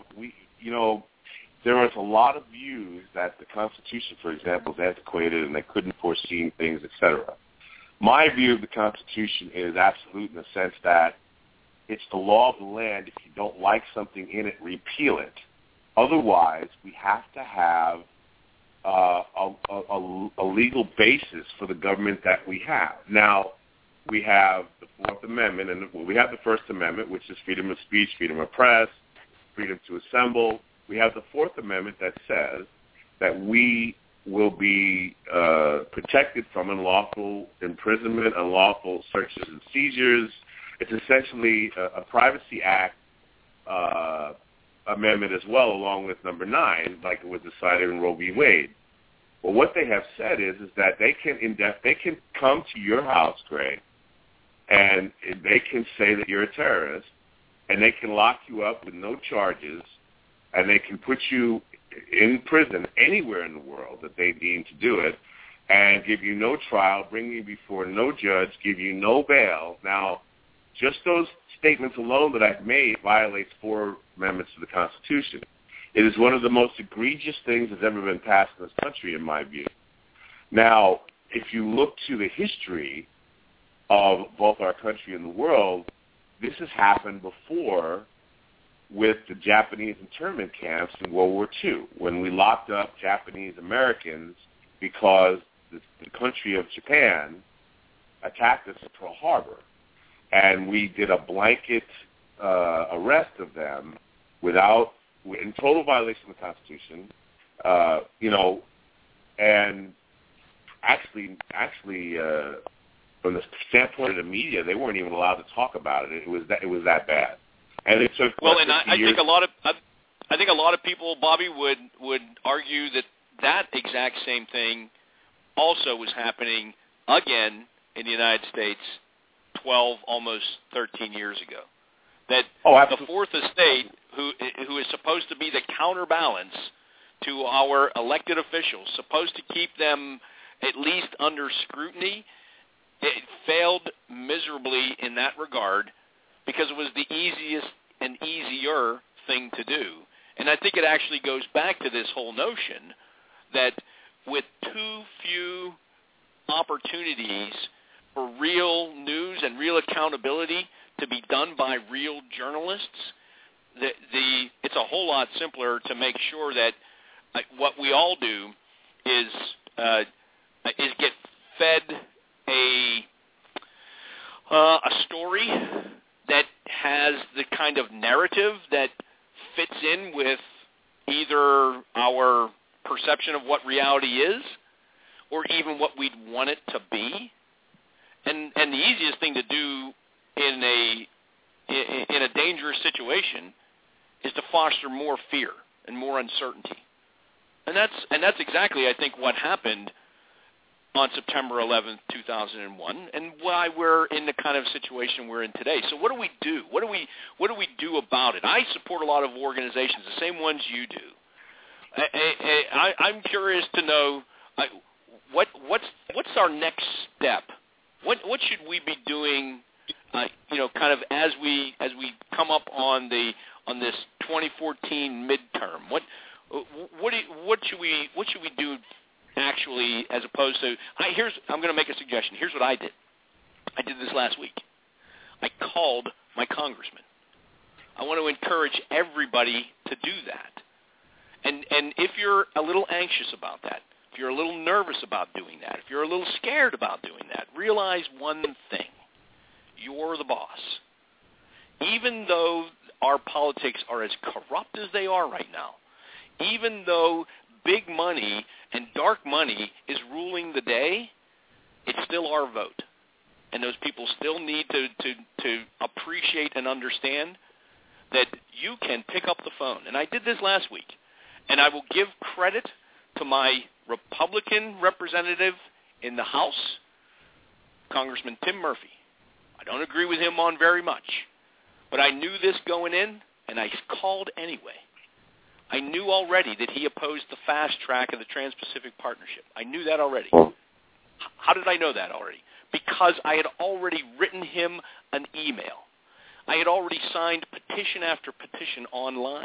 E: There is a lot of views that the Constitution, for example, is antiquated and they couldn't foresee things, etc. My view of the Constitution is absolute in the sense that it's the law of the land. If you don't like something in it, repeal it. Otherwise, we have to have a legal basis for the government that we have. Now, we have the Fourth Amendment, and we have the First Amendment, which is freedom of speech, freedom of press, freedom to assemble, we have the Fourth Amendment that says that we will be protected from unlawful imprisonment, unlawful searches and seizures. It's essentially a Privacy Act amendment as well, along with number 9, like it was decided in Roe v. Wade. Well, what they have said is that they can come to your house, Greg, and they can say that you're a terrorist, and they can lock you up with no charges, and they can put you in prison anywhere in the world that they deem to do it, and give you no trial, bring you before no judge, give you no bail. Now, just those statements alone that I've made violates 4 amendments to the Constitution. It is one of the most egregious things that's ever been passed in this country, in my view. Now, if you look to the history of both our country and the world, this has happened before with the Japanese internment camps in World War II, when we locked up Japanese Americans because the country of Japan attacked us at Pearl Harbor. And we did a blanket arrest of them in total violation of the Constitution, and actually, from the standpoint of the media, they weren't even allowed to talk about it. It was that bad. And it took
C: and I think a lot of people, Bobby, would argue that exact same thing also was happening again in the United States 12, almost 13 years ago. That the Fourth Estate, who is supposed to be the counterbalance to our elected officials, supposed to keep them at least under scrutiny, it failed miserably in that regard because it was the easiest and easier thing to do. And I think it actually goes back to this whole notion that with too few opportunities for real news and real accountability to be done by real journalists, it's a whole lot simpler to make sure that what we all do is get fed a story that has the kind of narrative that fits in with either our perception of what reality is or even what we'd want it to be. And the easiest thing to do in a dangerous situation is to foster more fear and more uncertainty. And that's exactly, I think, what happened on September 11th, 2001, and why we're in the kind of situation we're in today. So what do we do? What do we do about it? I support a lot of organizations, the same ones you do. I'm curious to know what's our next step. What should we be doing? Kind of as we come up on this 2014 midterm. What should we do actually, as opposed to? I'm going to make a suggestion. Here's what I did. I did this last week. I called my congressman. I want to encourage everybody to do that. And if you're a little anxious about that, if you're a little nervous about doing that, if you're a little scared about doing that, realize one thing. You're the boss. Even though our politics are as corrupt as they are right now, even though big money and dark money is ruling the day, it's still our vote. And those people still need to appreciate and understand that you can pick up the phone. And I did this last week. And I will give credit to my Republican representative in the House, Congressman Tim Murphy. I don't agree with him on very much. But I knew this going in, and I called anyway. I knew already that he opposed the fast track of the Trans-Pacific Partnership. I knew that already. How did I know that already? Because I had already written him an email. I had already signed petition after petition online.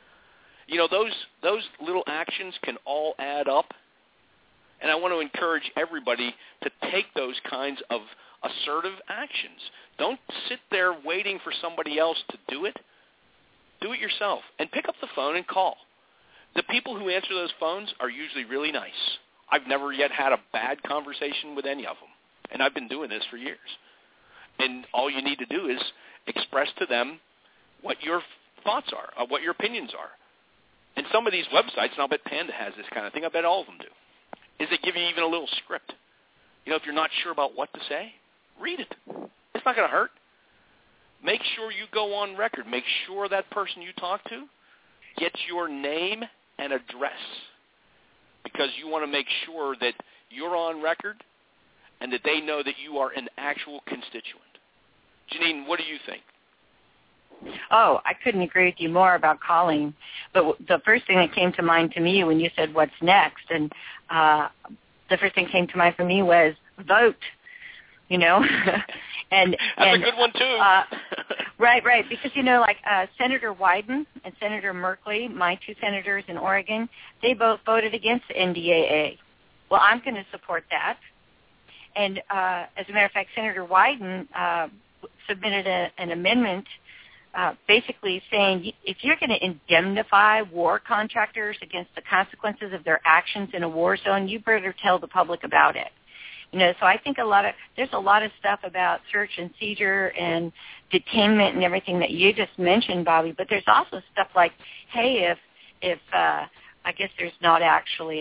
C: Those little actions can all add up. And I want to encourage everybody to take those kinds of assertive actions. Don't sit there waiting for somebody else to do it. Do it yourself. And pick up the phone and call. The people who answer those phones are usually really nice. I've never yet had a bad conversation with any of them. And I've been doing this for years. And all you need to do is express to them what your thoughts are, what your opinions are. And some of these websites, and I'll bet Panda has this kind of thing, I bet all of them do, is they give you even a little script. You know, if you're not sure about what to say, read it. It's not going to hurt. Make sure you go on record. Make sure that person you talk to gets your name and address, because you want to make sure that you're on record and that they know that you are an actual constituent. Janine, what do you think?
D: Oh, I couldn't agree with you more about calling. But the first thing that came to mind to me when you said what's next, and the first thing that came to mind for me was vote, you know.
C: That's a good one, too.
D: Right, because, you know, like Senator Wyden and Senator Merkley, my two senators in Oregon, they both voted against the NDAA. Well, I'm going to support that. And as a matter of fact, Senator Wyden submitted an amendment basically saying if you're going to indemnify war contractors against the consequences of their actions in a war zone, you better tell the public about it. You know, so I think there's a lot of stuff about search and seizure and detainment and everything that you just mentioned, Bobby. But there's also stuff like, hey, if I guess there's not actually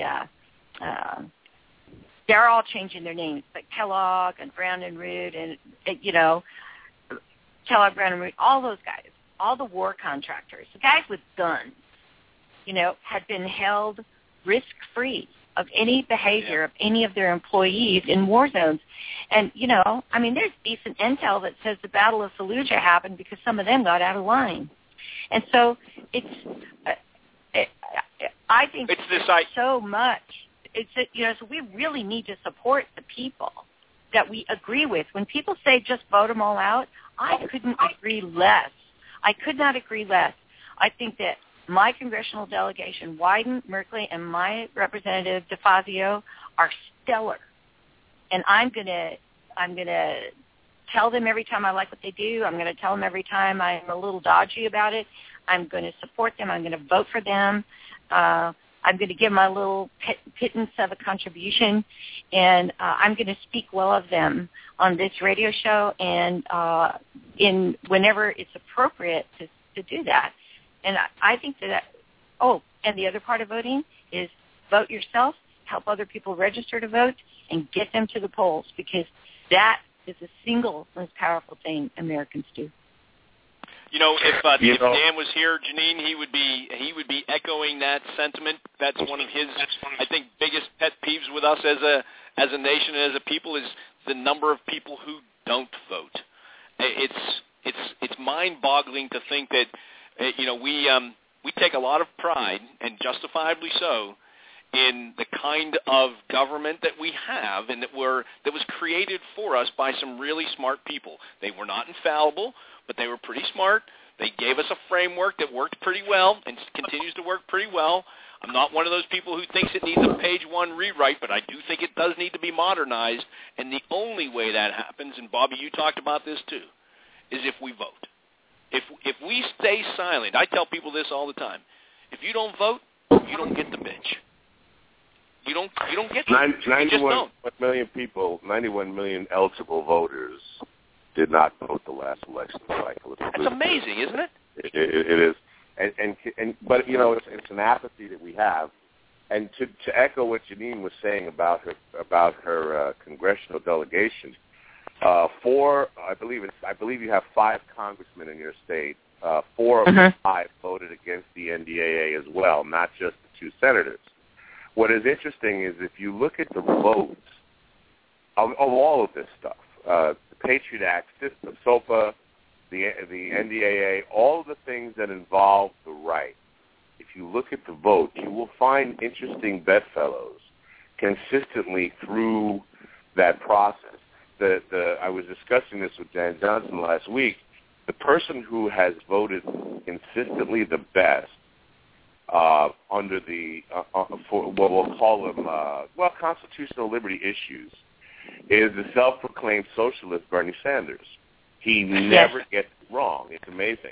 D: they're all changing their names, like Kellogg and Brown and Root and you know, Kellogg, Brown and Root, all those guys, all the war contractors, the guys with guns, you know, had been held risk-free of any behavior of any of their employees in war zones. And, you know, I mean, there's decent intel that says the Battle of Fallujah happened because some of them got out of line. And so I think so much. You know, so we really need to support the people that we agree with. When people say just vote them all out, I couldn't agree less. I could not agree less. I think that my congressional delegation, Wyden, Merkley, and my representative DeFazio are stellar. And I'm gonna tell them every time I like what they do. I'm gonna tell them every time I'm a little dodgy about it. I'm gonna support them. I'm gonna vote for them. I'm going to give my little pittance of a contribution, and I'm going to speak well of them on this radio show and in whenever it's appropriate to do that. And I think that, and the other part of voting is vote yourself, help other people register to vote, and get them to the polls, because that is the single most powerful thing Americans do.
C: You know, if Dan was here, Janine, he would be echoing that sentiment. That's one of his, I think, biggest pet peeves with us as a nation and as a people is the number of people who don't vote. It's mind-boggling to think that you know, we take a lot of pride, and justifiably so, in the kind of government that we have and that was created for us by some really smart people. They were not infallible, but they were pretty smart. They gave us a framework that worked pretty well and continues to work pretty well. I'm not one of those people who thinks it needs a page one rewrite, but I do think it does need to be modernized. And the only way that happens, and Bobby, you talked about this too, is if we vote. If we stay silent, I tell people this all the time. If you don't vote, you don't get the bitch. You don't get to.
E: 91 million people, 91 million eligible voters did not vote the last election cycle.
C: That's amazing, isn't it?
E: It is, but you know, it's an apathy that we have. And to echo what Janine was saying about her congressional delegation, I believe you have 5 congressmen in your state. 4 of them 5 voted against the NDAA as well, not just the 2 senators. What is interesting is if you look at the votes of all of this stuff, the Patriot Act, the SOPA, the NDAA, all of the things that involve the right, if you look at the vote, you will find interesting bedfellows consistently through that process. I was discussing this with Dan Johnson last week. The person who has voted consistently the best under for what we'll call them, constitutional liberty issues, is the self-proclaimed socialist Bernie Sanders. He never gets it wrong. It's amazing.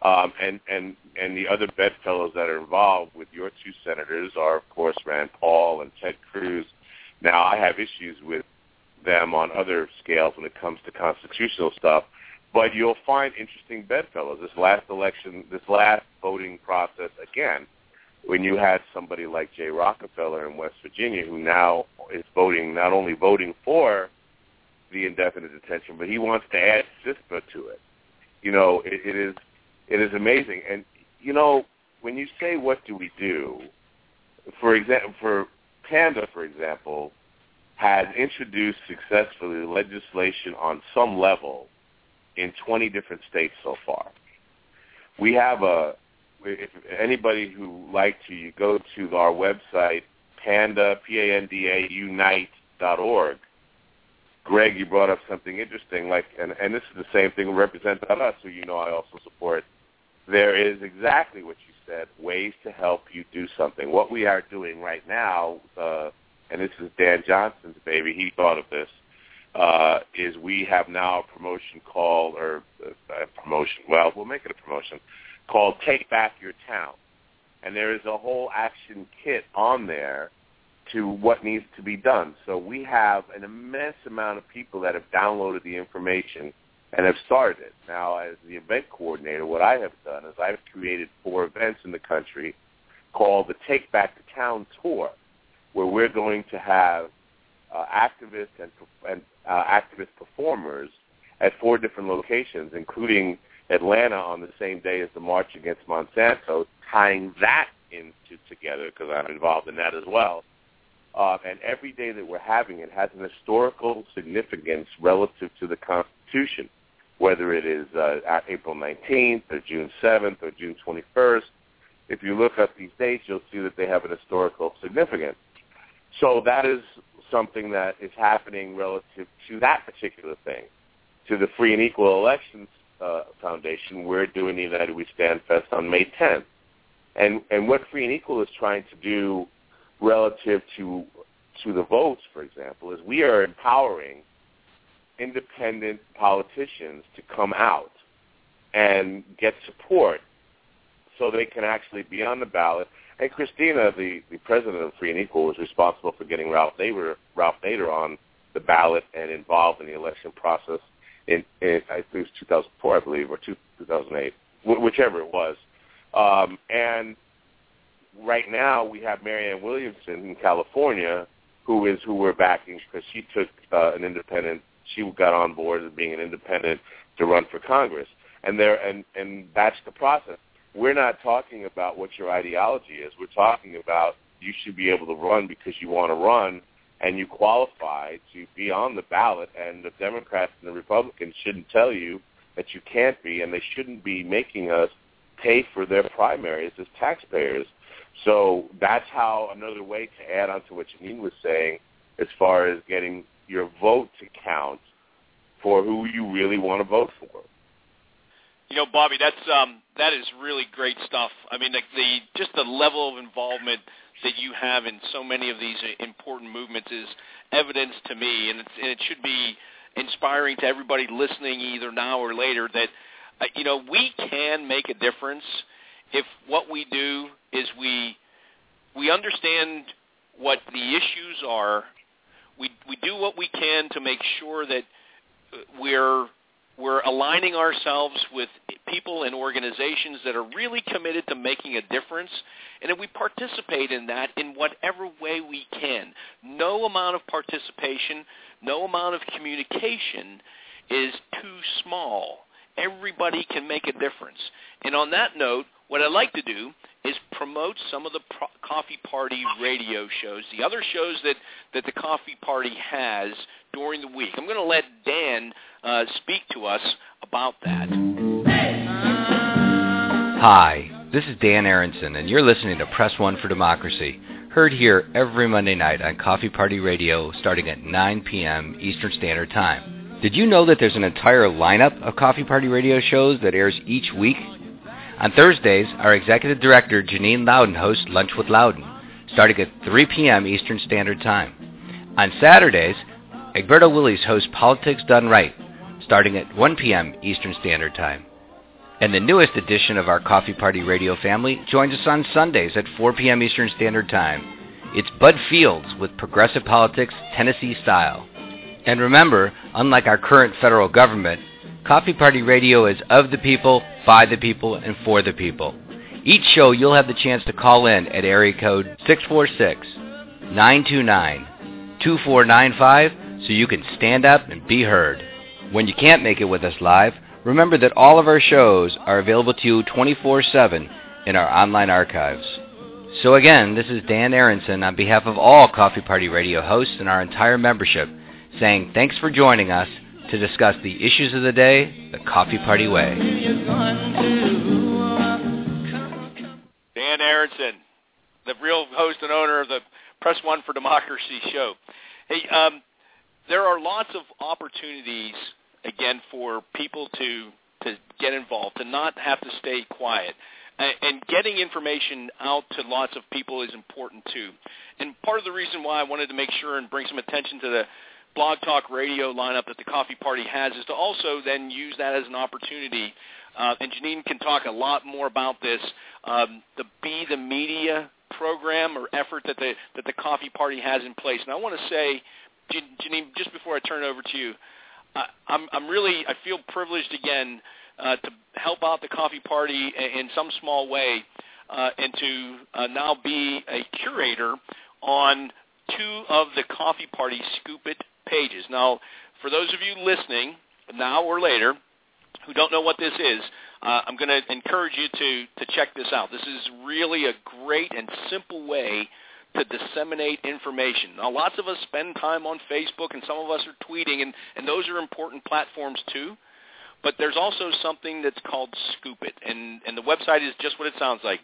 E: And the other bedfellows that are involved with your 2 senators are, of course, Rand Paul and Ted Cruz. Now, I have issues with them on other scales when it comes to constitutional stuff, but you'll find interesting bedfellows. This last election, this last voting process, again, when you had somebody like Jay Rockefeller in West Virginia, who now is not only voting for the indefinite detention, but he wants to add CISPA to it. It is amazing. And when you say what do we do, for PANDA, for example, has introduced successfully legislation on some level in 20 different states so far. We have if anybody who like to, you go to our website, PANDA, PANDA, unite.org. Greg, you brought up something interesting, and this is the same thing with Represent.us, who I also support. There is exactly what you said, ways to help you do something. What we are doing right now, and this is Dan Johnson's baby, he thought of this, is we have now a promotion called, we'll make it a promotion, called Take Back Your Town. And there is a whole action kit on there to what needs to be done. So we have an immense amount of people that have downloaded the information and have started it. Now, as the event coordinator, what I have done is I've created 4 events in the country called the Take Back the Town Tour, where we're going to have activists and activist performers at 4 different locations, including Atlanta on the same day as the March Against Monsanto, tying that together because I'm involved in that as well. And every day that we're having it has an historical significance relative to the Constitution, whether it is April 19th or June 7th or June 21st. If you look up these dates, you'll see that they have an historical significance. So that is something that is happening relative to that particular thing. To the Free and Equal Elections Foundation, we're doing the United We Stand Fest on May 10th. And what Free and Equal is trying to do relative to the votes, for example, is we are empowering independent politicians to come out and get support so they can actually be on the ballot. And Christina, the president of Free and Equal, was responsible for getting Ralph Nader on the ballot and involved in the election process in I think it was 2004, I believe, or 2008, whichever it was. And right now we have Marianne Williamson in California, who we're backing because she took an independent. She got on board as being an independent to run for Congress, and that's the process. We're not talking about what your ideology is. We're talking about you should be able to run because you want to run and you qualify to be on the ballot, and the Democrats and the Republicans shouldn't tell you that you can't be, and they shouldn't be making us pay for their primaries as taxpayers. So that's how another way to add on to what Janine was saying as far as getting your vote to count for who you really want to vote for.
C: Bobby, that is really great stuff. I mean, just the level of involvement that you have in so many of these important movements is evidence to me, and it should be inspiring to everybody listening either now or later that we can make a difference if what we do is we understand what the issues are. We do what we can to make sure that we're aligning ourselves with people and organizations that are really committed to making a difference, and that we participate in that in whatever way we can. No amount of participation, no amount of communication is too small. Everybody can make a difference. And on that note, what I'd like to do is promote some of the Coffee Party radio shows, the other shows that the Coffee Party has during the week. I'm going to let Dan speak to us about that.
F: Hi, this is Dan Aronson, and you're listening to Press One for Democracy, heard here every Monday night on Coffee Party Radio starting at 9 p.m. Eastern Standard Time. Did you know that there's an entire lineup of Coffee Party radio shows that airs each week? On Thursdays, our Executive Director, Janine Loudon, hosts Lunch with Loudon, starting at 3 p.m. Eastern Standard Time. On Saturdays, Egberto Willies hosts Politics Done Right, starting at 1 p.m. Eastern Standard Time. And the newest edition of our Coffee Party radio family joins us on Sundays at 4 p.m. Eastern Standard Time. It's Bud Fields with Progressive Politics, Tennessee Style. And remember, unlike our current federal government, Coffee Party Radio is of the people, by the people, and for the people. Each show, you'll have the chance to call in at area code 646-929-2495 so you can stand up and be heard. When you can't make it with us live, remember that all of our shows are available to you 24/7 in our online archives. So again, this is Dan Aronson on behalf of all Coffee Party Radio hosts and our entire membership, saying thanks for joining us to discuss the issues of the day the Coffee Party way.
C: Dan Aronson, the real host and owner of the Press One for Democracy show. Hey, there are lots of opportunities, again, for people to get involved, to not have to stay quiet. And getting information out to lots of people is important, too. And part of the reason why I wanted to make sure and bring some attention to the Blog Talk Radio lineup that the Coffee Party has is to also then use that as an opportunity. And Janine can talk a lot more about this. The Be the Media program or effort that the Coffee Party has in place. And I want to say, Janine, just before I turn it over to you, I feel privileged again to help out the Coffee Party in some small way and to now be a curator on 2 of the Coffee Party Scoop It pages. Now, for those of you listening, now or later, who don't know what this is, I'm going to encourage you to check this out. This is really a great and simple way to disseminate information. Now, lots of us spend time on Facebook, and some of us are tweeting, and those are important platforms too. But there's also something that's called Scoop It, and the website is just what it sounds like,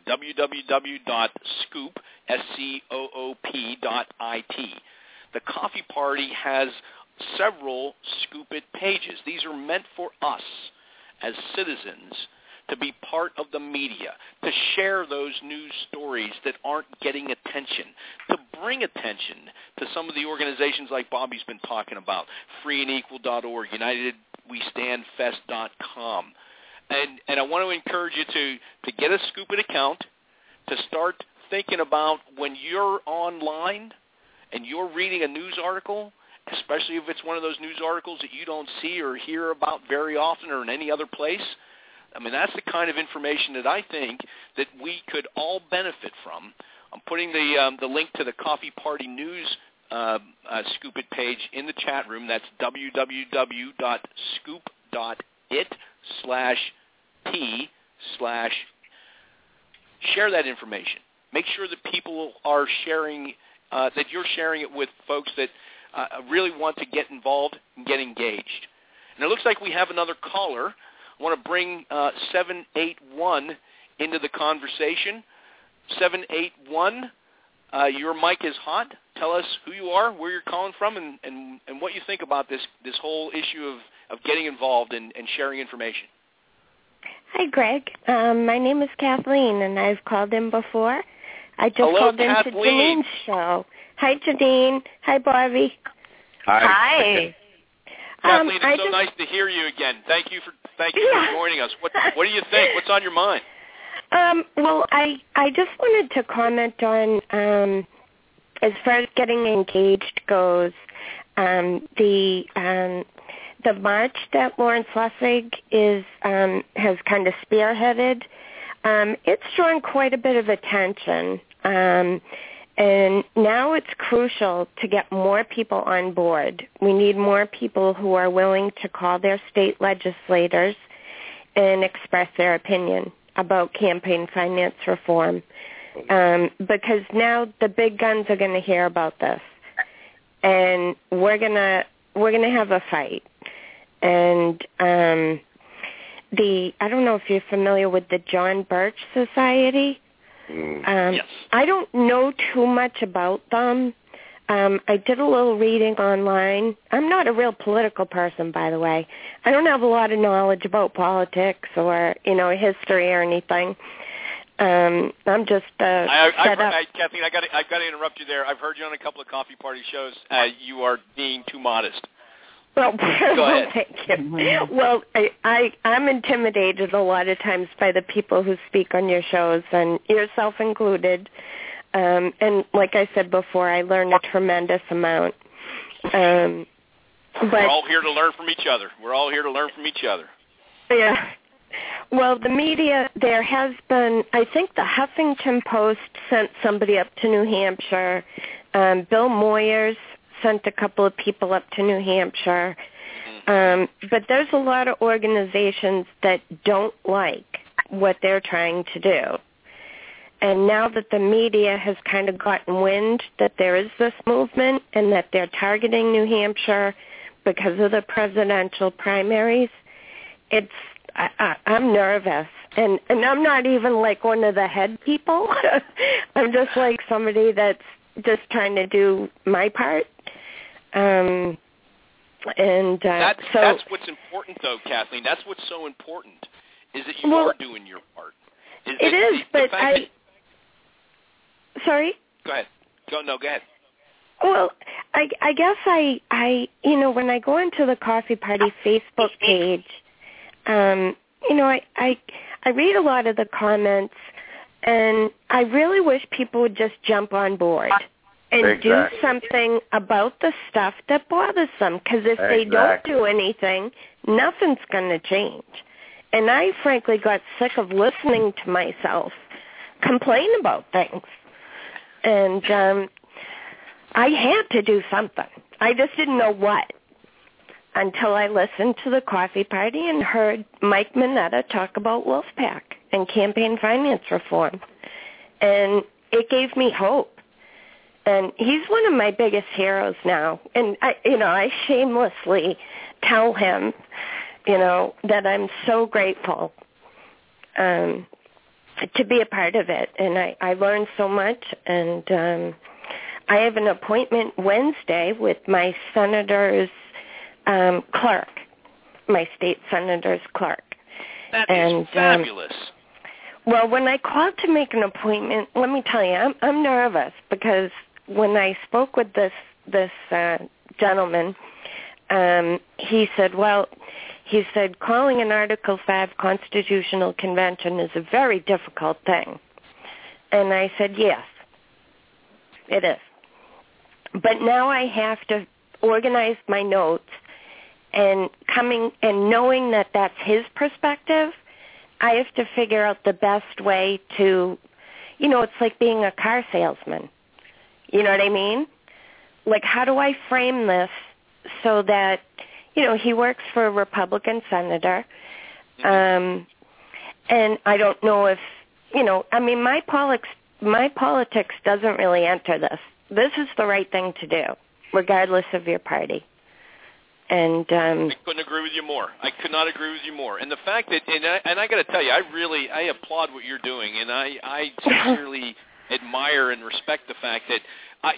C: www.scoop.it. The Coffee Party has several Scoop It pages. These are meant for us as citizens to be part of the media, to share those news stories that aren't getting attention, to bring attention to some of the organizations like Bobby's been talking about, freeandequal.org, UnitedWeStandFest.com. And I want to encourage you to get a Scoop It account, to start thinking about when you're online and you're reading a news article, especially if it's one of those news articles that you don't see or hear about very often or in any other place. I mean, that's the kind of information that I think that we could all benefit from. I'm putting the link to the Coffee Party News Scoop It page in the chat room. That's www.scoop.it/p/share that information. Make sure that people are sharing, that you're sharing it with folks that really want to get involved and get engaged. And it looks like we have another caller. I want to bring 781 into the conversation. 781, your mic is hot. Tell us who you are, where you're calling from, and what you think about this whole issue of getting involved and sharing information.
G: Hi, Greg. My name is Kathleen, and I've called in before. I just
C: Hello,
G: called
C: Kathleen.
G: into Janine's show. Hi, Janine. Hi, Bobby.
D: Hi.
C: Kathleen, it's so nice to hear you again. Thank you for joining us. What do you think? What's on your mind?
G: Well, I just wanted to comment on, as far as getting engaged goes, the march that Lawrence Lessig has kind of spearheaded. It's drawn quite a bit of attention. And now it's crucial to get more people on board. We need more people who are willing to call their state legislators and express their opinion about campaign finance reform. Because now the big guns are going to hear about this, and we're gonna have a fight. And I don't know if you're familiar with the John Birch Society.
C: Yes.
G: I don't know too much about them. I did a little reading online. I'm not a real political person, by the way. I don't have a lot of knowledge about politics or, history or anything. I'm just set up.
C: Kathleen, I've got to interrupt you there. I've heard you on a couple of Coffee Party shows. You are being too modest.
G: Well,
C: go ahead.
G: Thank you. Well, I'm intimidated a lot of times by the people who speak on your shows, and yourself included. And like I said before, I learn a tremendous amount. But
C: we're all here to learn from each other. Yeah.
G: Well, the media, there has been, I think the Huffington Post sent somebody up to New Hampshire. Bill Moyers sent a couple of people up to New Hampshire. But there's a lot of organizations that don't like what they're trying to do. And now that the media has kind of gotten wind that there is this movement and that they're targeting New Hampshire because of the presidential primaries, I'm nervous. And I'm not even like one of the head people. I'm just like somebody that's just trying to do my part.
C: That's what's important, though, Kathleen. That's what's so important, is that you are doing your part.
G: Sorry?
C: Go ahead. Go ahead.
G: Well, I guess I when I go into the Coffee Party Facebook page, I read a lot of the comments, and I really wish people would just jump on board and do something about the stuff that bothers them, because if they don't do anything, nothing's going to change. And I frankly got sick of listening to myself complain about things. And I had to do something. I just didn't know what until I listened to the Coffee Party and heard Mike Mineta talk about Wolfpack and campaign finance reform. And it gave me hope. And he's one of my biggest heroes now. And, I shamelessly tell him, that I'm so grateful to be a part of it. And I learned so much. And I have an appointment Wednesday with my senator's clerk, my state senator's clerk.
C: That is fabulous.
G: Well, when I called to make an appointment, let me tell you, I'm nervous because when I spoke with this gentleman, he said, calling an Article 5 constitutional convention is a very difficult thing. And I said, yes, it is. But now I have to organize my notes, and knowing that that's his perspective, I have to figure out the best way to, it's like being a car salesman. You know what I mean? Like, how do I frame this so that, he works for a Republican senator, and I don't know if, my politics doesn't really enter this. This is the right thing to do, regardless of your party. And
C: I couldn't agree with you more. I could not agree with you more. And the fact that, and I got to tell you, I applaud what you're doing, and I sincerely admire and respect the fact that,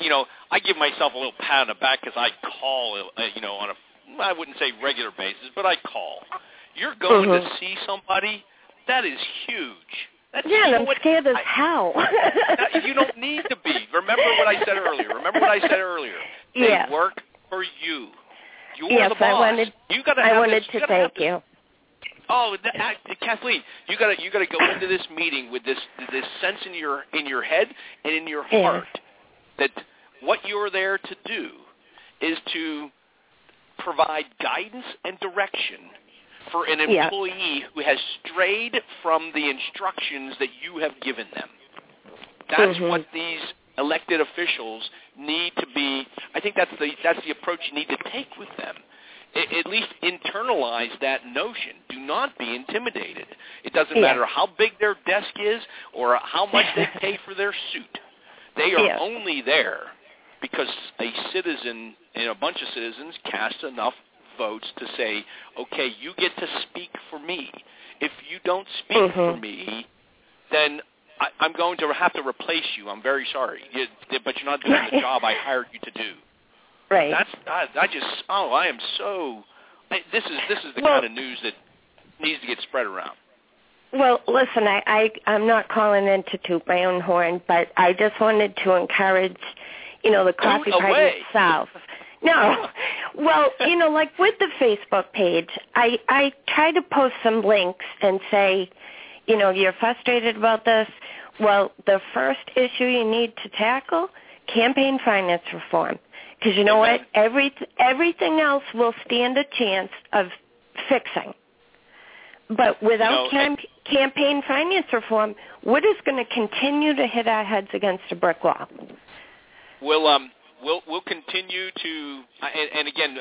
C: I give myself a little pat on the back because I call, on I wouldn't say regular basis, but I call. You're going to see somebody, that is huge.
G: I'm scared as hell.
C: You don't need to be. Remember what I said earlier. They work for you. You're the boss.
G: I wanted to thank you.
C: Oh, Kathleen, you got to go into this meeting with this sense in your head and in your heart that what you're there to do is to provide guidance and direction for an employee who has strayed from the instructions that you have given them. That's what these elected officials need to be. I think that's the approach you need to take with them. At least internalize that notion. Do not be intimidated. It doesn't matter how big their desk is or how much they pay for their suit. They are only there because a citizen and a bunch of citizens cast enough votes to say, okay, you get to speak for me. If you don't speak for me, then I'm going to have to replace you. I'm very sorry, but you're not doing the job I hired you to do.
G: Right.
C: I am so. This is the kind of news that needs to get spread around.
G: Well, listen, I'm not calling in to toot my own horn, but I just wanted to encourage, the Coffee Party South. No. Well, like with the Facebook page, I try to post some links and say, you're frustrated about this. Well, the first issue you need to tackle, campaign finance reform. Because you know what? Everything else will stand a chance of fixing. But without campaign finance reform, we're just going to continue to hit our heads against a brick wall.
C: We'll continue to, and again,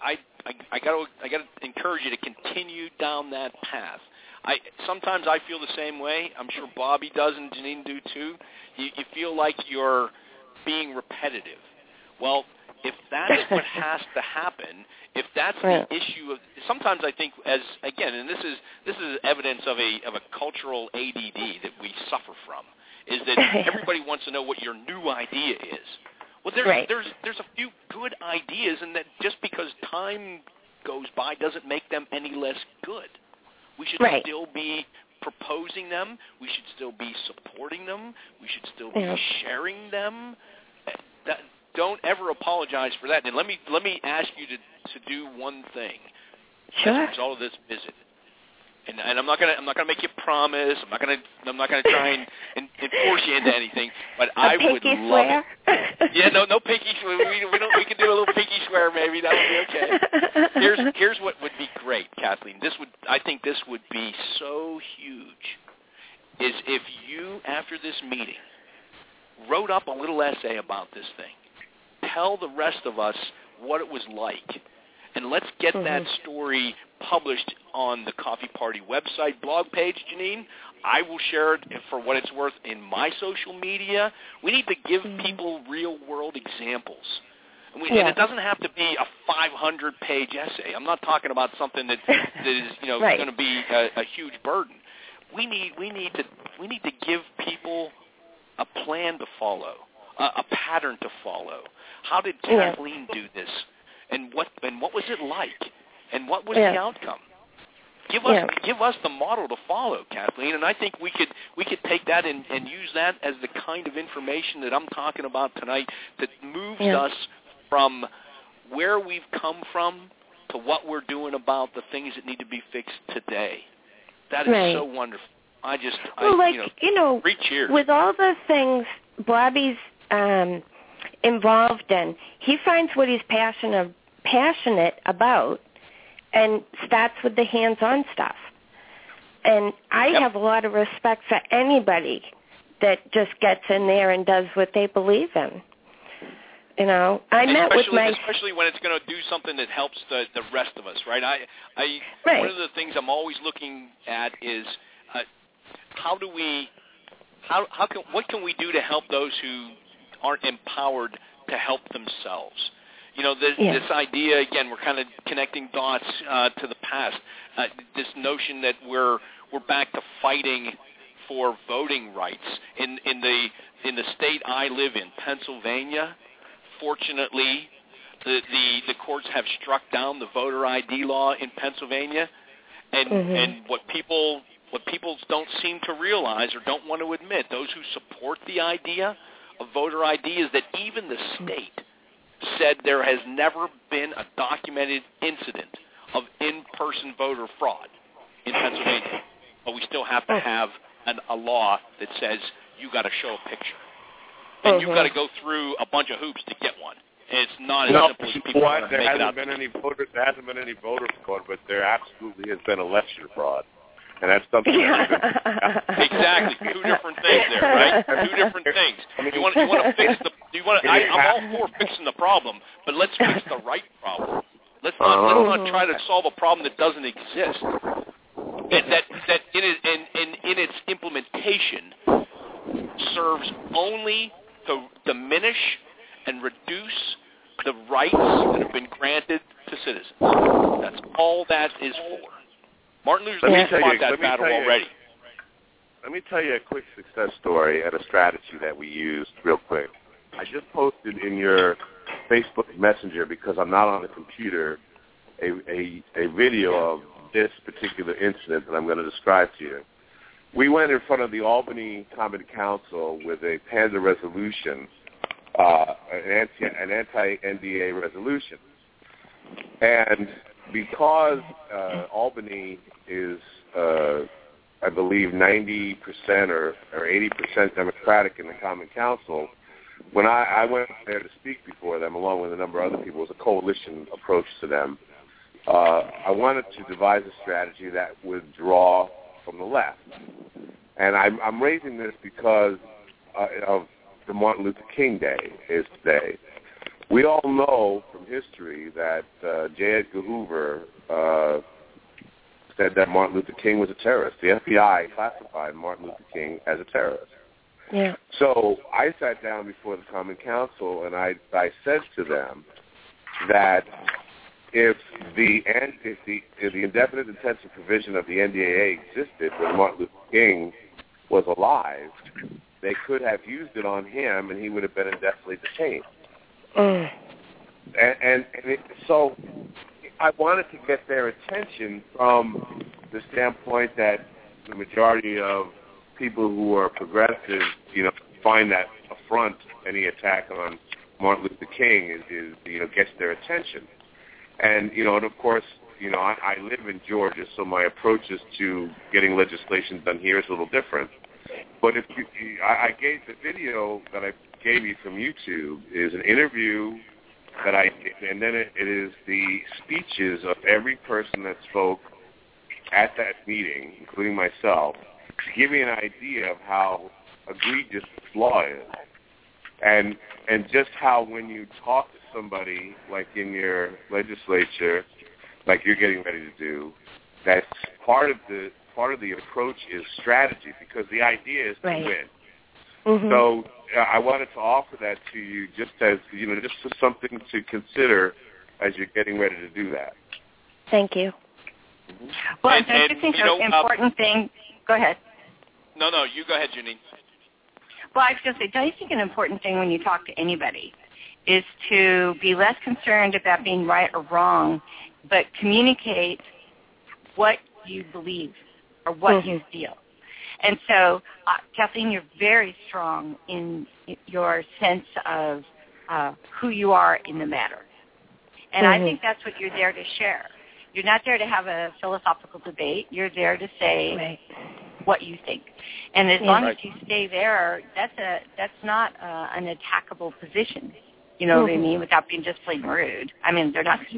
C: I got to encourage you to continue down that path. Sometimes I feel the same way. I'm sure Bobby does and Janine do too. You feel like you're being repetitive. Well, if that's what has to happen, if that's the issue of, sometimes I think and this is evidence of a cultural ADD that we suffer from, is that everybody wants to know what your new idea is. Well, there's a few good ideas, and that just because time goes by doesn't make them any less good. We should still be proposing them. We should still be supporting them. We should still be sharing them. Don't ever apologize for that. And let me ask you to do one thing as a result of this visit. And I'm not gonna make you promise. I'm not gonna try and force you into anything. But I would love it. Yeah, no pinky swear. We can do a little pinky swear maybe. That would be okay. Here's what would be great, Kathleen. I think this would be so huge. Is if you after this meeting wrote up a little essay about this thing. Tell the rest of us what it was like, and let's get that story published on the Coffee Party website blog page, Janine. I will share it for what it's worth in my social media. We need to give people real-world examples. And it doesn't have to be a 500-page essay. I'm not talking about something that is going to be a huge burden. We need to give people a plan to follow, a pattern to follow. How did Kathleen do this, and what was it like, and what was the outcome? Give us the model to follow, Kathleen, and I think we could take that and use that as the kind of information that I'm talking about tonight that moves us from where we've come from to what we're doing about the things that need to be fixed today. That is so wonderful. Three cheers.
G: With all the things Bobby's involved in, he finds what he's passionate about and starts with the hands-on stuff. And I have a lot of respect for anybody that just gets in there and does what they believe in.
C: Especially when it's going to do something that helps the rest of us, right? One of the things I'm always looking at is what can we do to help those who aren't empowered to help themselves? This idea, again, we're kind of connecting dots to the past. This notion that we're back to fighting for voting rights in the state I live in, Pennsylvania. Fortunately, the courts have struck down the voter ID law in Pennsylvania, and what people don't seem to realize or don't want to admit, those who support the idea of voter ID, is that even the state said there has never been a documented incident of in-person voter fraud in Pennsylvania, but we still have to have a law that says you got to show a picture. And you've got to go through a bunch of hoops to get one. And it's not as simple as people want to make it out.
E: There hasn't been any voter fraud, but there absolutely has been election fraud. And that's something
C: exactly. Two different things there, right? Two different things. You want to fix I'm all for fixing the problem, but let's fix the right problem. Let's not try to solve a problem that doesn't exist. And that in its implementation serves only to diminish and reduce the rights that have been granted to citizens. That's all that is for. Martin Luther King fought that battle already.
E: Let me tell you a quick success story and a strategy that we used real quick. I just posted in your Facebook Messenger, because I'm not on the computer, a video of this particular incident that I'm going to describe to you. We went in front of the Albany Common Council with a PANDA resolution, an anti-NDA resolution. And because Albany is, I believe, 90% or 80% Democratic in the Common Council, when I went there to speak before them, along with a number of other people, it was a coalition approach to them. I wanted to devise a strategy that would draw from the left. And I'm raising this because of the Martin Luther King Day is today. We all know from history that J. Edgar Hoover said that Martin Luther King was a terrorist. The FBI classified Martin Luther King as a terrorist.
G: Yeah.
E: So I sat down before the Common Council and I said to them that if the indefinite detention provision of the NDAA existed when Martin Luther King was alive, they could have used it on him and he would have been indefinitely detained. So I wanted to get their attention from the standpoint that the majority of people who are progressive, find that affront, any attack on Martin Luther King is gets their attention. And, and of course, I live in Georgia, so my approaches to getting legislation done here is a little different. But I gave the video that I gave you from YouTube is an interview that I did, and then it is the speeches of every person that spoke at that meeting, including myself, to give you an idea of how egregious this law is. And just how when you talk to somebody, like in your legislature, like you're getting ready to do, that's part of the approach is strategy, because the idea is to win. Mm-hmm. So I wanted to offer that to you just as, just as something to consider as you're getting ready to do that.
G: Thank you.
D: Mm-hmm. Well, I just think the important thing, go ahead.
C: No, you go ahead, Janine.
D: Well, I was going to say, don't you think an important thing when you talk to anybody is to be less concerned about being right or wrong, but communicate what you believe or what you feel. And so, Kathleen, you're very strong in your sense of who you are in the matter. And I think that's what you're there to share. You're not there to have a philosophical debate. You're there to say what you think. And as long as you stay there, that's not an attackable position. You know what I mean? Without being just plain rude. I mean, they're not.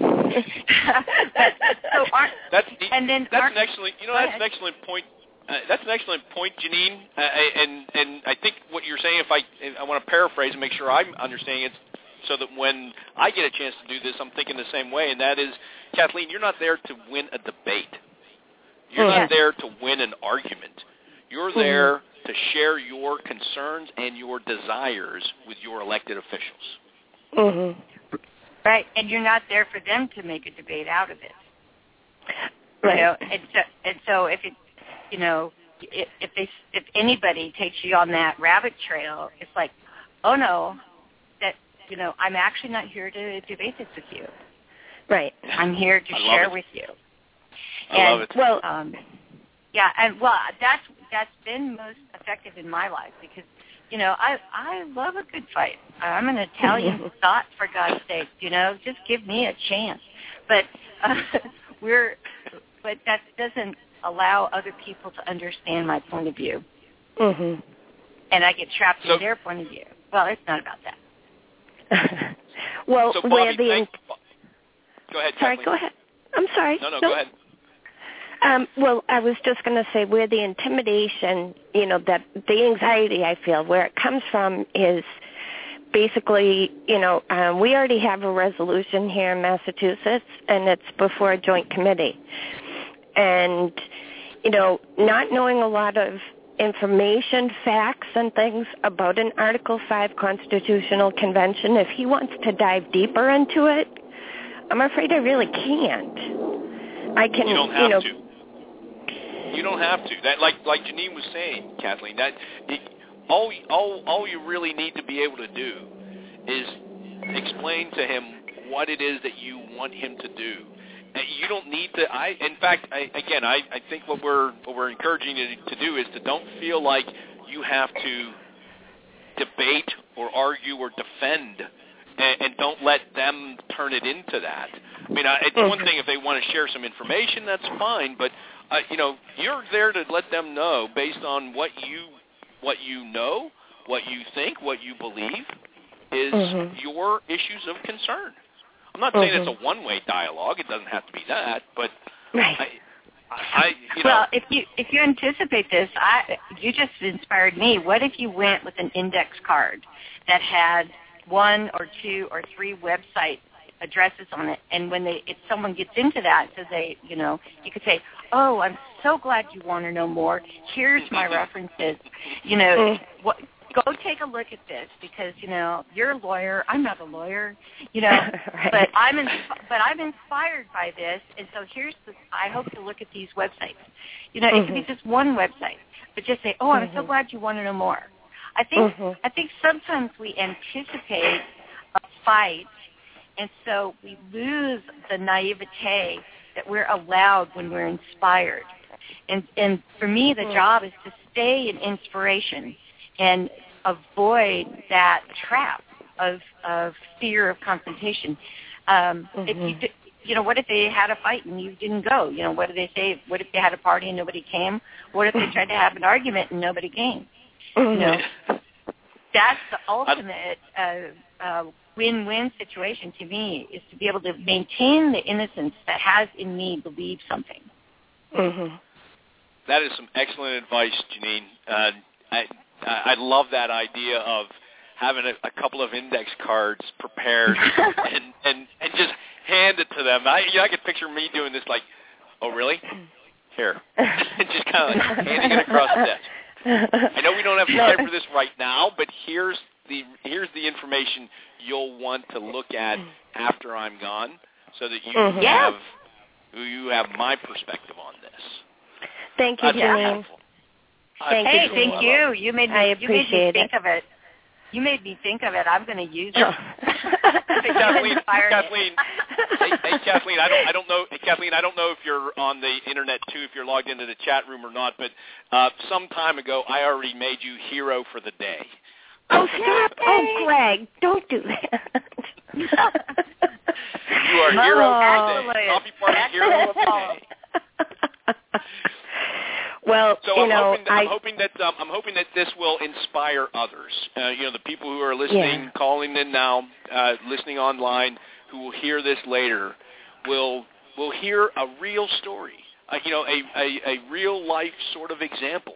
C: That's an excellent point. That's an excellent point, Janine. And I think what you're saying, I want to paraphrase and make sure I'm understanding it, so that when I get a chance to do this, I'm thinking the same way. And that is, Kathleen, you're not there to win a debate. You're not there to win an argument. You're there to share your concerns and your desires with your elected officials.
D: Right, and you're not there for them to make a debate out of it. Right. And so if it, if anybody takes you on that rabbit trail, it's like, oh no, that I'm actually not here to debate this with you. Right. I'm here to share with you.
C: I love it.
D: Well, that's been most effective in my life because, I love a good fight. I'm an Italian thought, for God's sake. Just give me a chance. But but that doesn't allow other people to understand my point of view. And I get trapped in their point of view. Well, it's not about that.
G: Well,
C: so Bobby, go ahead.
G: Sorry,
C: Kathleen.
G: go ahead. I'm sorry.
C: No, go ahead.
G: Well, I was just going to say where the intimidation, that the anxiety I feel, where it comes from is basically, we already have a resolution here in Massachusetts, and it's before a joint committee. And, not knowing a lot of information, facts, and things about an Article 5 constitutional convention, if he wants to dive deeper into it, I'm afraid I really can't.
C: You don't have to. You don't have to. That, like Janine was saying, Kathleen, all you really need to be able to do is explain to him what it is that you want him to do. You don't need to. I think what we're encouraging you to do is to don't feel like you have to debate or argue or defend, and don't let them turn it into that. I mean, it's one thing if they want to share some information, that's fine, but you're there to let them know based on what you know, what you think, what you believe is your issues of concern. I'm not saying it's a one-way dialogue. It doesn't have to be that, but
G: right.
D: Well, if you anticipate this, you just inspired me. What if you went with an index card that had 1 or 2 or 3 website addresses on it, and if someone gets into that, so you could say, "Oh, I'm so glad you want to know more. Here's my references. Go take a look at this because you're a lawyer. I'm not a lawyer.
G: Right.
D: but I'm inspired by this, and so I hope to look at these websites. It could be just one website, but just say, "Oh, I'm so glad you want to know more." I think sometimes we anticipate a fight, and so we lose the naivete that we're allowed when we're inspired. And for me, the job is to stay in inspiration and avoid that trap of fear of confrontation. If what if they had a fight and you didn't go? What do they say? What if they had a party and nobody came? What if they tried to have an argument and nobody came? That's the ultimate win-win situation to me, is to be able to maintain the innocence that has in me believe something.
C: That is some excellent advice, Janine. I love that idea of having a couple of index cards prepared and just hand it to them. I could picture me doing this like, "Oh, really? Here." And just kind of like handing it across the desk. I know we don't have time for this right now, but here's the information you'll want to look at after I'm gone, so that you have my perspective on this.
G: Thank you, Janine.
D: Thank you. You made me think
G: it.
D: of it. You made me think of it. I'm going to use it.
C: Kathleen. Hey, Kathleen. I don't know. Hey, Kathleen, I don't know if you're on the internet too, if you're logged into the chat room or not. But some time ago, I already made you hero for the day.
G: Oh, stop! Oh, Greg, don't do that.
C: You are hero of the day. Coffee party hero of the day.
G: Well,
C: so I'm hoping that this will inspire others. The people who are listening, calling in now, listening online, who will hear this later, will hear a real story. A real life sort of example.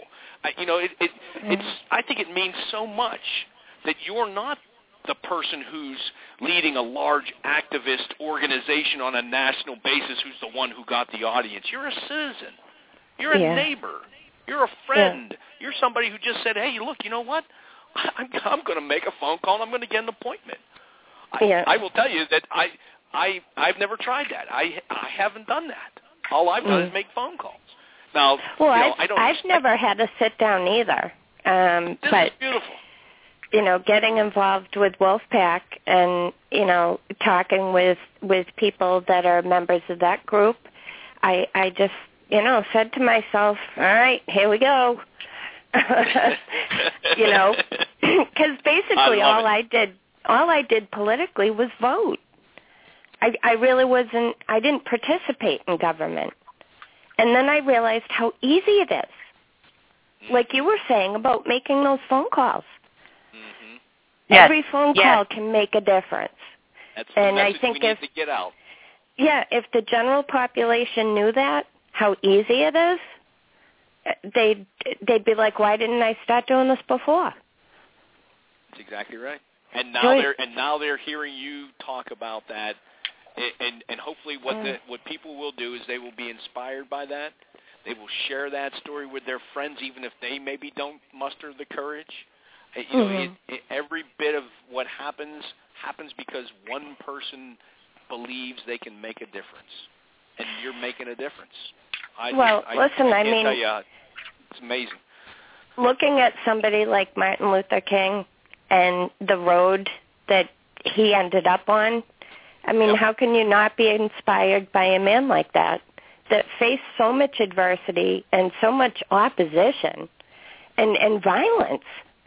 C: I think it means so much that you're not the person who's leading a large activist organization on a national basis who's the one who got the audience. You're a citizen. You're a neighbor. You're a friend. You're somebody who just said, "Hey, look, you know what? I'm going to make a phone call and I'm going to get an appointment." I will tell you that I've never tried that. I haven't done that. All I've done is make phone calls. Now,
G: I've never had to sit down either.
C: This is beautiful.
G: Getting involved with Wolfpack and talking with people that are members of that group, I just said to myself, "All right, here we go." Because basically all I did politically was vote. I really wasn't. I didn't participate in government. And then I realized how easy it is. Like you were saying about making those phone calls.
C: Mm-hmm.
G: Every phone call can make a difference.
C: That's the message
G: I think
C: we need to get out.
G: Yeah, if the general population knew that, how easy it is, they'd be like, "Why didn't I start doing this before?"
C: That's exactly right. And now they're hearing you talk about that. And hopefully what people will do is they will be inspired by that. They will share that story with their friends, even if they maybe don't muster the courage. Every bit of what happens because one person believes they can make a difference, and you're making a difference. I mean, tell you, it's amazing.
G: Looking at somebody like Martin Luther King and the road that he ended up on, I mean, how can you not be inspired by a man like that faced so much adversity and so much opposition and violence?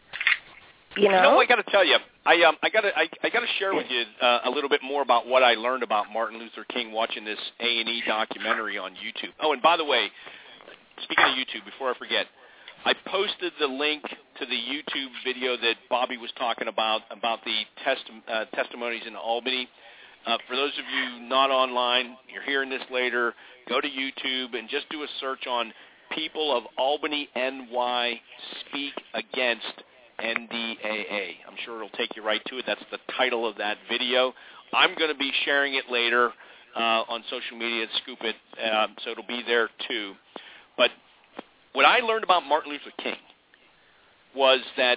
C: I got to tell you, I got to share with you a little bit more about what I learned about Martin Luther King watching this A&E documentary on YouTube. Oh, and by the way, speaking of YouTube, before I forget, I posted the link to the YouTube video that Bobby was talking about the testimonies in Albany. For those of you not online, you're hearing this later, go to YouTube and just do a search on People of Albany, NY Speak Against NDAA. I'm sure it'll take you right to it. That's the title of that video. I'm going to be sharing it later on social media at Scoop It, so it'll be there too. But what I learned about Martin Luther King was that,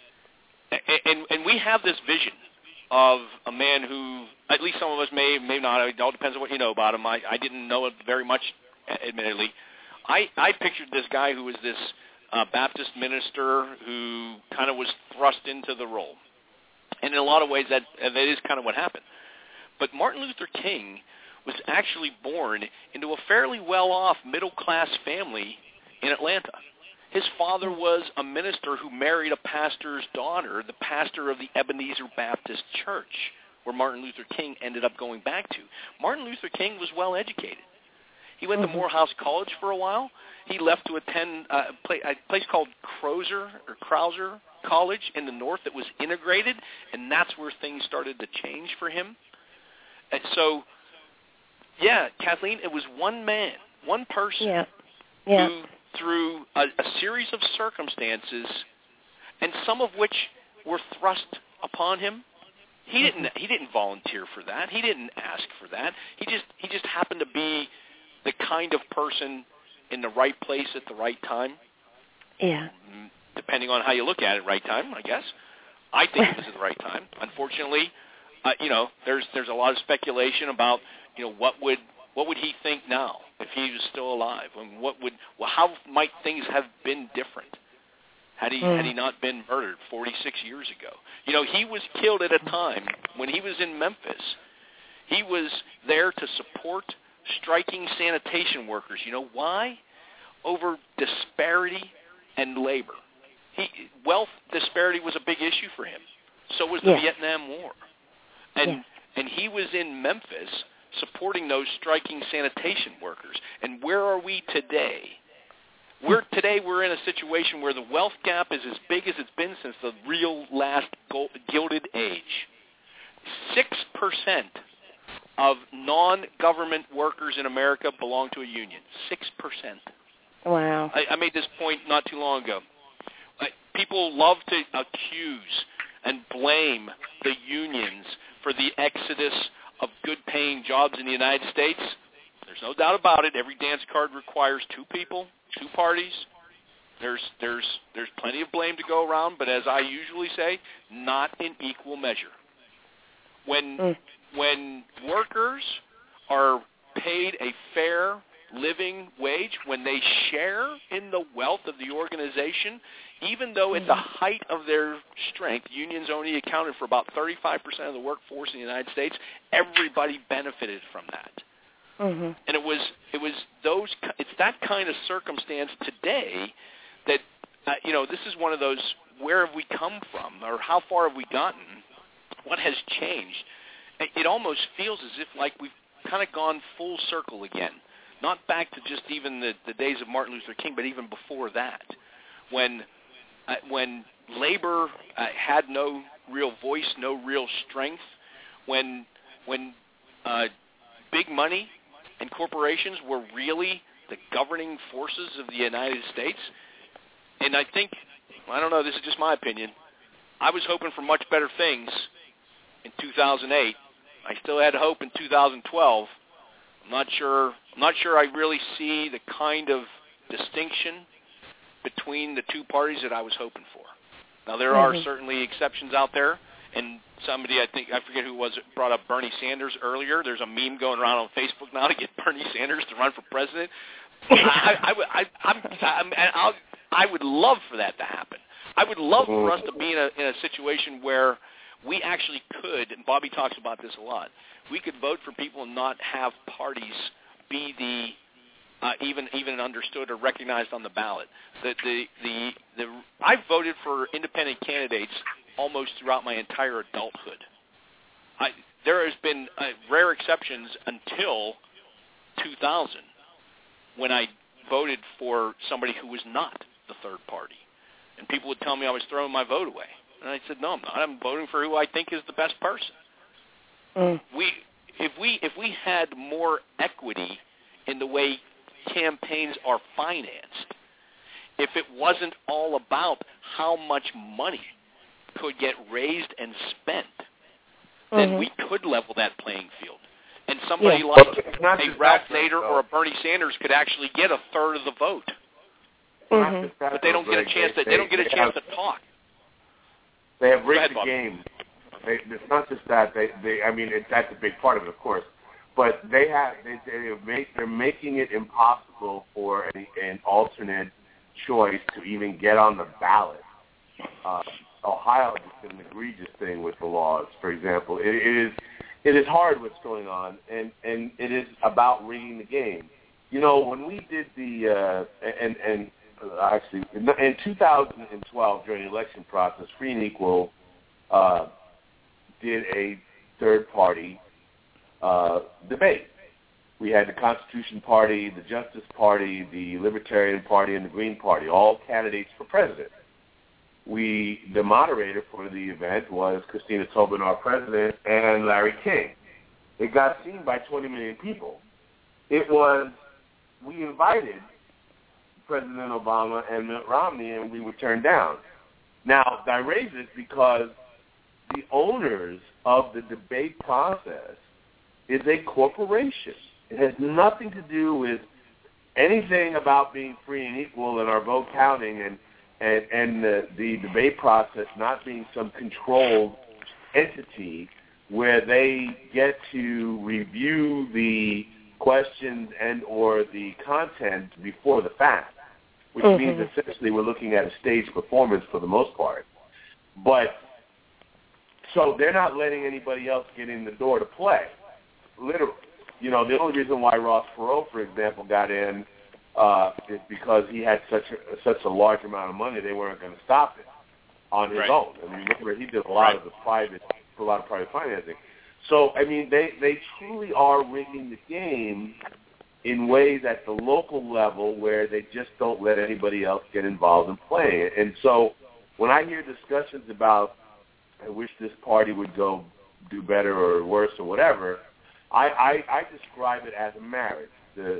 C: and we have this vision of a man who, at least some of us may not, it all depends on what you know about him. I didn't know it very much, admittedly. I pictured this guy who was this Baptist minister who kind of was thrust into the role. And in a lot of ways, that is kind of what happened. But Martin Luther King was actually born into a fairly well-off middle-class family in Atlanta. His father was a minister who married a pastor's daughter, the pastor of the Ebenezer Baptist Church, where Martin Luther King ended up going back to. Martin Luther King was well-educated. He went to Morehouse College for a while. He left to attend a place called Crozer College in the north that was integrated, and that's where things started to change for him. And so, yeah, Kathleen, it was one man, one person who, through a series of circumstances, and some of which were thrust upon him, he didn't volunteer for that. He didn't ask for that. He just happened to be the kind of person in the right place at the right time. Yeah. Depending on how you look at it, right time, I guess. I think it was at the right time. Unfortunately, there's a lot of speculation about, what would he think now if he was still alive, and how might things have been different had he not been murdered 46 years ago? He was killed at a time when he was in Memphis. He was there to support striking sanitation workers. You know why? Over disparity and labor. Wealth disparity was a big issue for him. So was the Vietnam War. And he was in Memphis supporting those striking sanitation workers. And where are we today? We're in a situation where the wealth gap is as big as it's been since the real last Gilded Age. 6% of non-government workers in America belong to a union. 6%.
G: Wow.
C: I made this point not too long ago. People love to accuse and blame the unions for the exodus of good-paying jobs in the United States. There's no doubt about it. Every dance card requires two people, two parties. There's plenty of blame to go around, but as I usually say, not in equal measure. When workers are paid a fair living wage, when they share in the wealth of the organization, even though at the height of their strength, unions only accounted for about 35% of the workforce in the United States, everybody benefited from that. And it's that kind of circumstance today that, this is one of those, where have we come from, or how far have we gotten? What has changed? It almost feels as if like we've kind of gone full circle again, not back to just even the days of Martin Luther King, but even before that, when labor had no real voice, no real strength, when big money and corporations were really the governing forces of the United States. And I think, I don't know, this is just my opinion, I was hoping for much better things in 2008. I still had hope in 2012. I'm not sure I really see the kind of distinction between the two parties that I was hoping for. Now, there are certainly exceptions out there, and somebody, I forget who it was, brought up Bernie Sanders earlier. There's a meme going around on Facebook now to get Bernie Sanders to run for president. I would love for that to happen. I would love for us to be in a situation where we actually could, and Bobby talks about this a lot, we could vote for people and not have parties be the even understood or recognized on the ballot. I've voted for independent candidates almost throughout my entire adulthood. There has been rare exceptions until 2000 when I voted for somebody who was not the third party. And people would tell me I was throwing my vote away. And I said, no, I'm not. I'm voting for who I think is the best person. If we had more equity in the way campaigns are financed, if it wasn't all about how much money could get raised and spent, then we could level that playing field. And somebody like a Ralph Nader or a Bernie Sanders could actually get a third of the vote. But they don't get a chance to. They don't get a chance to talk.
E: They have rigged the game. It's not just that. I mean, that's a big part of it, of course. But they're making it impossible for an alternate choice to even get on the ballot. Ohio did an egregious thing with the laws. For example, it is hard what's going on, and it is about rigging the game. You know, when we did actually, in 2012, during the election process, Free and Equal did a third-party debate. We had the Constitution Party, the Justice Party, the Libertarian Party, and the Green Party, all candidates for president. The moderator for the event was Christina Tobin, our president, and Larry King. It got seen by 20 million people. We invited President Obama and Mitt Romney, and we were turned down. Now, I raise this because the owners of the debate process is a corporation. It has nothing to do with anything about being free and equal and our vote counting and the debate process not being some controlled entity where they get to review the questions and or the content before the fact, which means essentially we're looking at a staged performance for the most part. But so they're not letting anybody else get in the door to play, literally. You know, the only reason why Ross Perot, for example, got in is because he had such a large amount of money, they weren't going to stop it on his own. I mean, remember, he did a lot of private financing. So, I mean, they truly are rigging the game in ways at the local level where they just don't let anybody else get involved in playing it. And so when I hear discussions about, I wish this party would go do better or worse or whatever, I describe it as a marriage.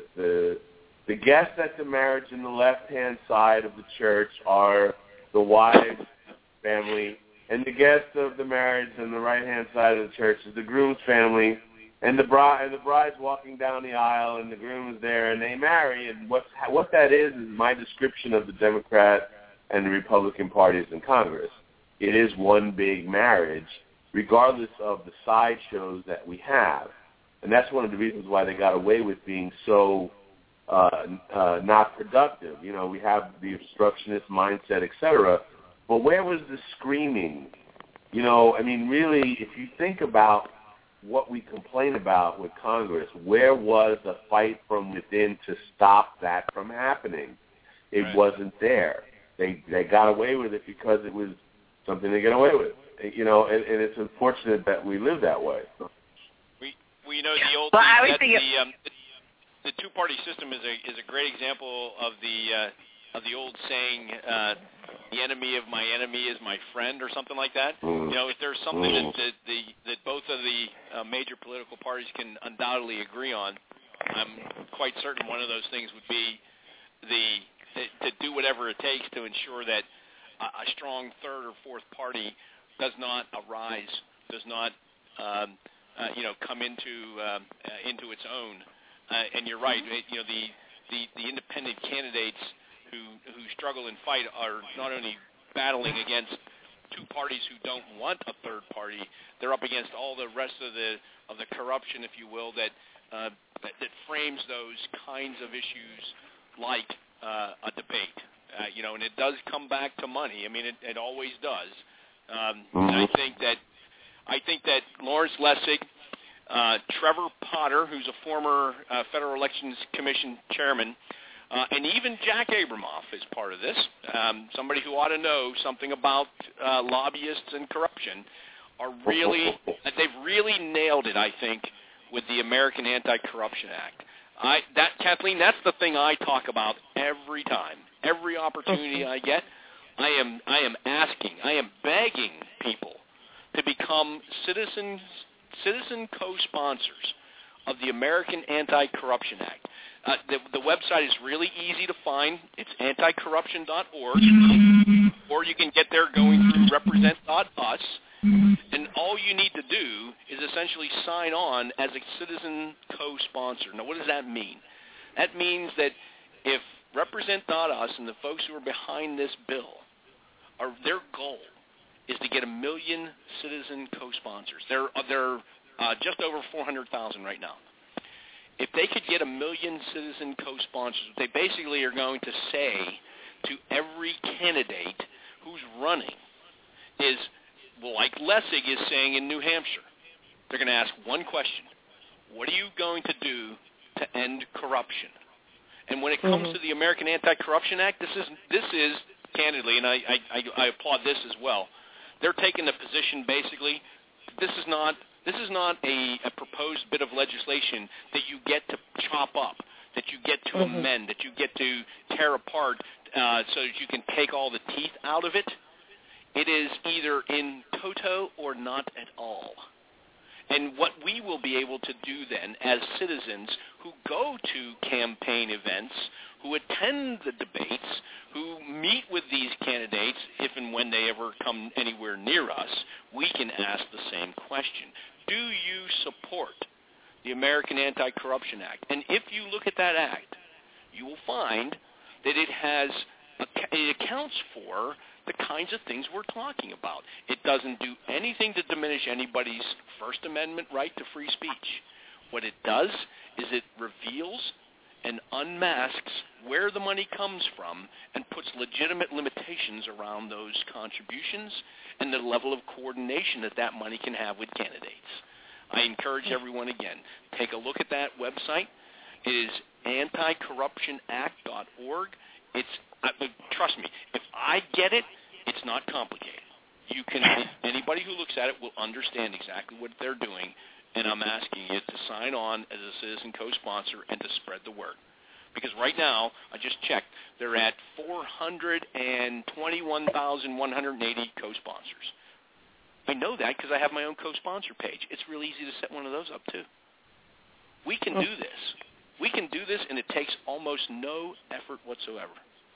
E: The guests at the marriage in the left-hand side of the church are the wives, family, and the guests of the marriage on the right-hand side of the church is the groom's family, and the bride's walking down the aisle, and the groom is there, and they marry. And what that is my description of the Democrat and the Republican parties in Congress. It is one big marriage, regardless of the sideshows that we have. And that's one of the reasons why they got away with being so not productive. You know, we have the obstructionist mindset, et cetera. But where was the screaming? You know, I mean, really, if you think about what we complain about with Congress, where was the fight from within to stop that from happening? It wasn't there. They got away with it because it was something to get away with. You know, and it's unfortunate that we live that way.
C: We know the old the two-party system is a great example of the old saying, the enemy of my enemy is my friend, or something like that. You know, if there's something that both of the major political parties can undoubtedly agree on, I'm quite certain one of those things would be to do whatever it takes to ensure that a strong third or fourth party does not arise, does not come into its own. And you're right. You know, the independent candidates who struggle and fight are not only battling against two parties who don't want a third party, they're up against all the rest of the corruption, if you will, that frames those kinds of issues like a debate. You know, and it does come back to money. I mean, it always does. And I think that Lawrence Lessig, Trevor Potter, who's a former Federal Elections Commission chairman, and even Jack Abramoff is part of this, somebody who ought to know something about lobbyists and corruption, they've really nailed it, I think, with the American Anti-Corruption Act. Kathleen, that's the thing I talk about every time. Every opportunity I get, I am asking, I am begging people to become citizens citizen co-sponsors of the American Anti-Corruption Act. The website is really easy to find. It's anticorruption.org, or you can get there going through represent.us. And all you need to do is essentially sign on as a citizen co-sponsor. Now, what does that mean? That means that if Represent.us and the folks who are behind this bill, their goal is to get 1 million citizen co-sponsors. They're just over 400,000 right now. If they could get 1 million citizen co-sponsors, what they basically are going to say to every candidate who's running is, well, like Lessig is saying in New Hampshire, they're going to ask one question: what are you going to do to end corruption? And when it comes to the American Anti-Corruption Act, this is candidly, and I applaud this as well. They're taking the position basically, this is not a proposed bit of legislation that you get to chop up, that you get to amend, that you get to tear apart so that you can take all the teeth out of it. It is either in toto or not at all. And what we will be able to do then as citizens who go to campaign events, who attend the debates, who meet with these candidates, if and when they ever come anywhere near us, we can ask the same question. Do you support the American Anti-Corruption Act? And if you look at that act, you will find that it accounts for the kinds of things we're talking about. It doesn't do anything to diminish anybody's First Amendment right to free speech. What it does is it reveals and unmasks where the money comes from and puts legitimate limitations around those contributions and the level of coordination that money can have with candidates. I encourage everyone, again, take a look at that website. It is anticorruptionact.org. Trust me, if I get it, it's not complicated. Anybody who looks at it will understand exactly what they're doing, and I'm asking you to sign on as a citizen co-sponsor and to spread the word. Because right now, I just checked, they're at 421,180 co-sponsors. I know that because I have my own co-sponsor page. It's really easy to set one of those up, too. We can do this. We can do this, and it takes almost no effort whatsoever.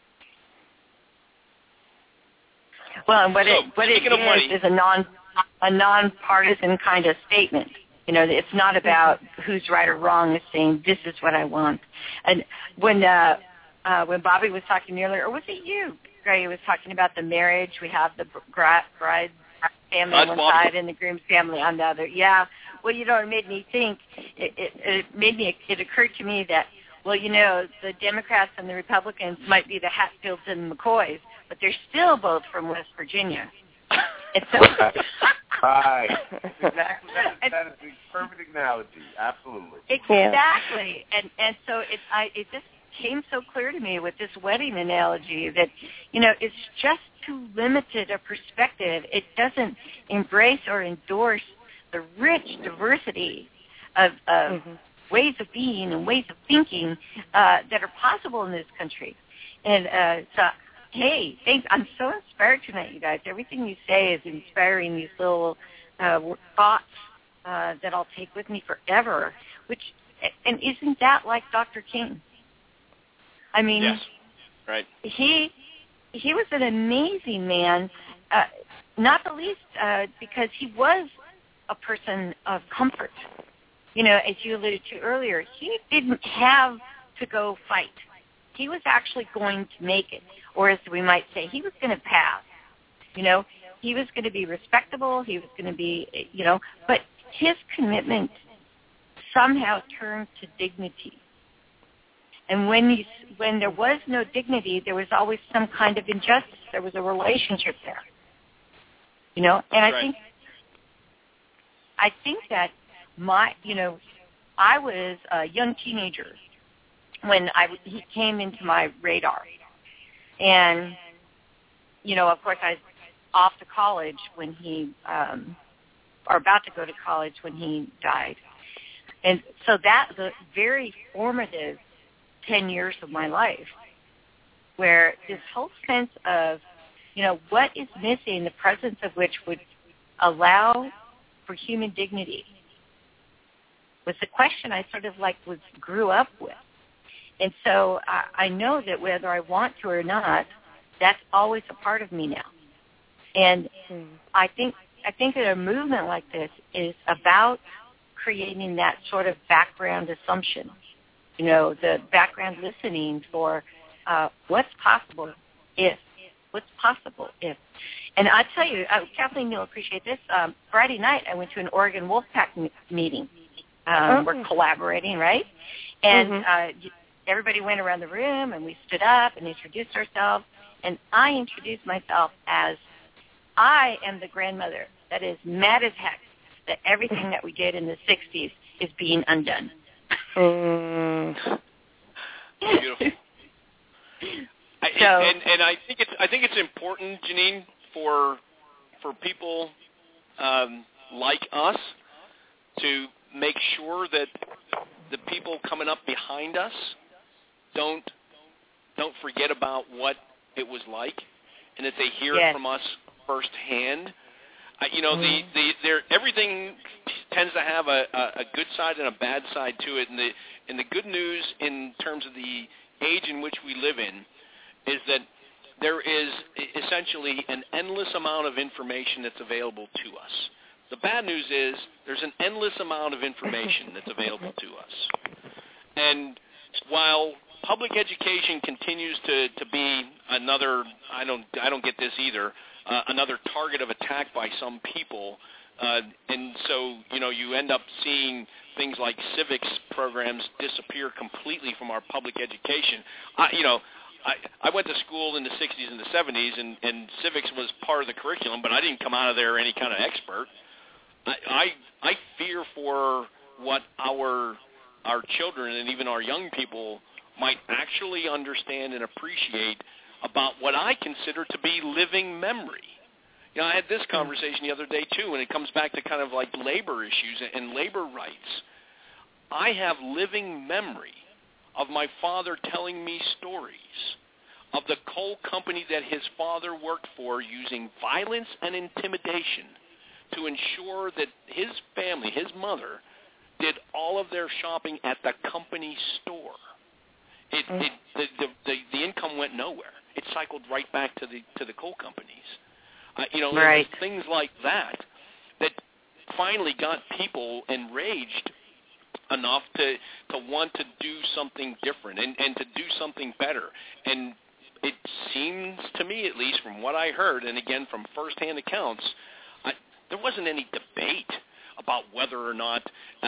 D: Well, and what it is a nonpartisan kind of statement. You know, it's not about who's right or wrong. It's saying this is what I want. And when Bobby was talking earlier, or was it you, Greg, was talking about the marriage? We have the bride's family on one side and the groom's family on the other. Yeah. Well, you know, it made me think. It occurred to me that, well, you know, the Democrats and the Republicans might be the Hatfields and McCoys, but they're still both from West Virginia. And so,
E: right. Exactly. That is the perfect analogy. Absolutely.
D: Exactly. And so it just came so clear to me with this wedding analogy that, you know, it's just too limited a perspective. It doesn't embrace or endorse the rich diversity of ways of being and ways of thinking that are possible in this country. And so, hey, thanks. I'm so inspired tonight, you guys. Everything you say is inspiring these little thoughts that I'll take with me forever. And isn't that like Dr. King? I mean,
C: yes, right.
D: He was an amazing man, not the least because he was a person of comfort. You know, as you alluded to earlier, he didn't have to go fight. He was actually going to make it, or as we might say, he was going to pass. You know, he was going to be respectable. He was going to be, you know, but his commitment somehow turned to dignity. And when there was no dignity, there was always some kind of injustice. There was a relationship there. You know, and I think that I was a young teenager when he came into my radar. And, you know, of course, I was off to college when or about to go to college when he died. And so that was a very formative 10 years of my life, where this whole sense of, you know, what is missing, the presence of which would allow for human dignity, was the question I sort of grew up with. And so I know that whether I want to or not, that's always a part of me now. And I think that a movement like this is about creating that sort of background assumption, the background listening for what's possible if. And I tell you, Kathleen, you'll appreciate this. Friday night, I went to an Oregon Wolfpack meeting. We're collaborating, right? And everybody went around the room, and we stood up and introduced ourselves. And I introduced myself as I am the grandmother that is mad as heck that everything that we did in the 60s is being undone.
C: Beautiful. And I think it's important, Janine, for people like us to make sure that the people coming up behind us don't forget about what it was like, and that they hear it from us firsthand. Everything tends to have a good side and a bad side to it, and the good news in terms of the age in which we live in is that there is essentially an endless amount of information that's available to us. The bad news is there's an endless amount of information that's available to us. And while public education continues to be another, I don't get this either, another target of attack by some people, and so you end up seeing things like civics programs disappear completely from our public education. I went to school in the 60s and the 70s, and civics was part of the curriculum, but I didn't come out of there any kind of expert. I fear for what our children and even our young people might actually understand and appreciate about what I consider to be living memory. I had this conversation the other day, too, and it comes back to kind of like labor issues and labor rights. I have living memory of my father telling me stories of the coal company that his father worked for using violence and intimidation to ensure that his family, his mother, did all of their shopping at the company store. The income went nowhere. It cycled right back to the coal companies.
D: Right.
C: Things like that finally got people enraged enough to want to do something different and to do something better. And it seems to me, at least from what I heard, and again from firsthand accounts, there wasn't any debate about whether or not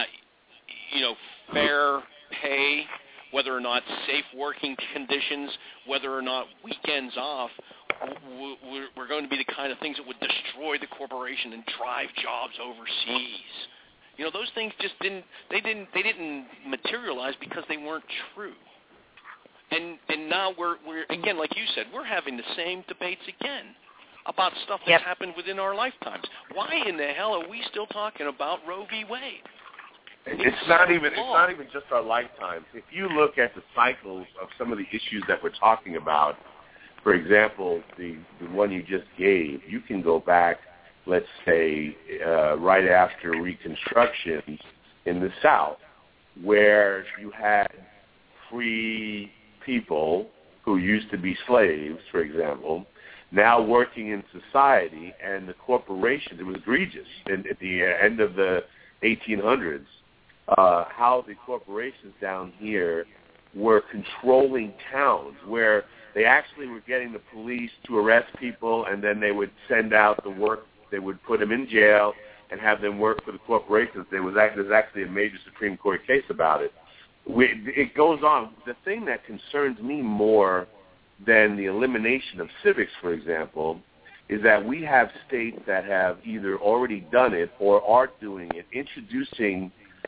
C: fair pay, whether or not safe working conditions, whether or not weekends off were going to be the kind of things that would destroy the corporation and drive jobs overseas. Those things just didn't materialize because they weren't true. And now we're again, like you said, we're having the same debates again about stuff that's happened within our lifetimes. Why in the hell are we still talking about Roe v. Wade?
E: It's not even just our lifetimes. If you look at the cycles of some of the issues that we're talking about, for example, the one you just gave, you can go back, let's say, right after Reconstruction in the South, where you had free people who used to be slaves, for example, now working in society, and the corporations, it was egregious at the end of the 1800s, how the corporations down here were controlling towns, where they actually were getting the police to arrest people, and then they would send out the work. They would put them in jail and have them work for the corporations. There's actually a major Supreme Court case about it. It goes on. The thing that concerns me more than the elimination of civics, for example, is that we have states that have either already done it or are doing it, introducing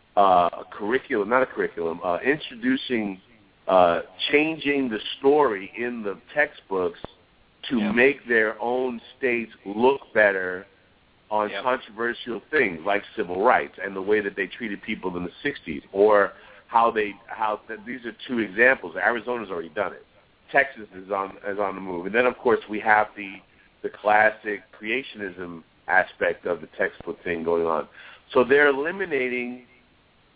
E: changing the story in the textbooks to make their own states look better on controversial things like civil rights and the way that they treated people in the 60s, or these are two examples. Arizona's already done it. Texas is on the move. And then, of course, we have the classic creationism aspect of the textbook thing going on. So they're eliminating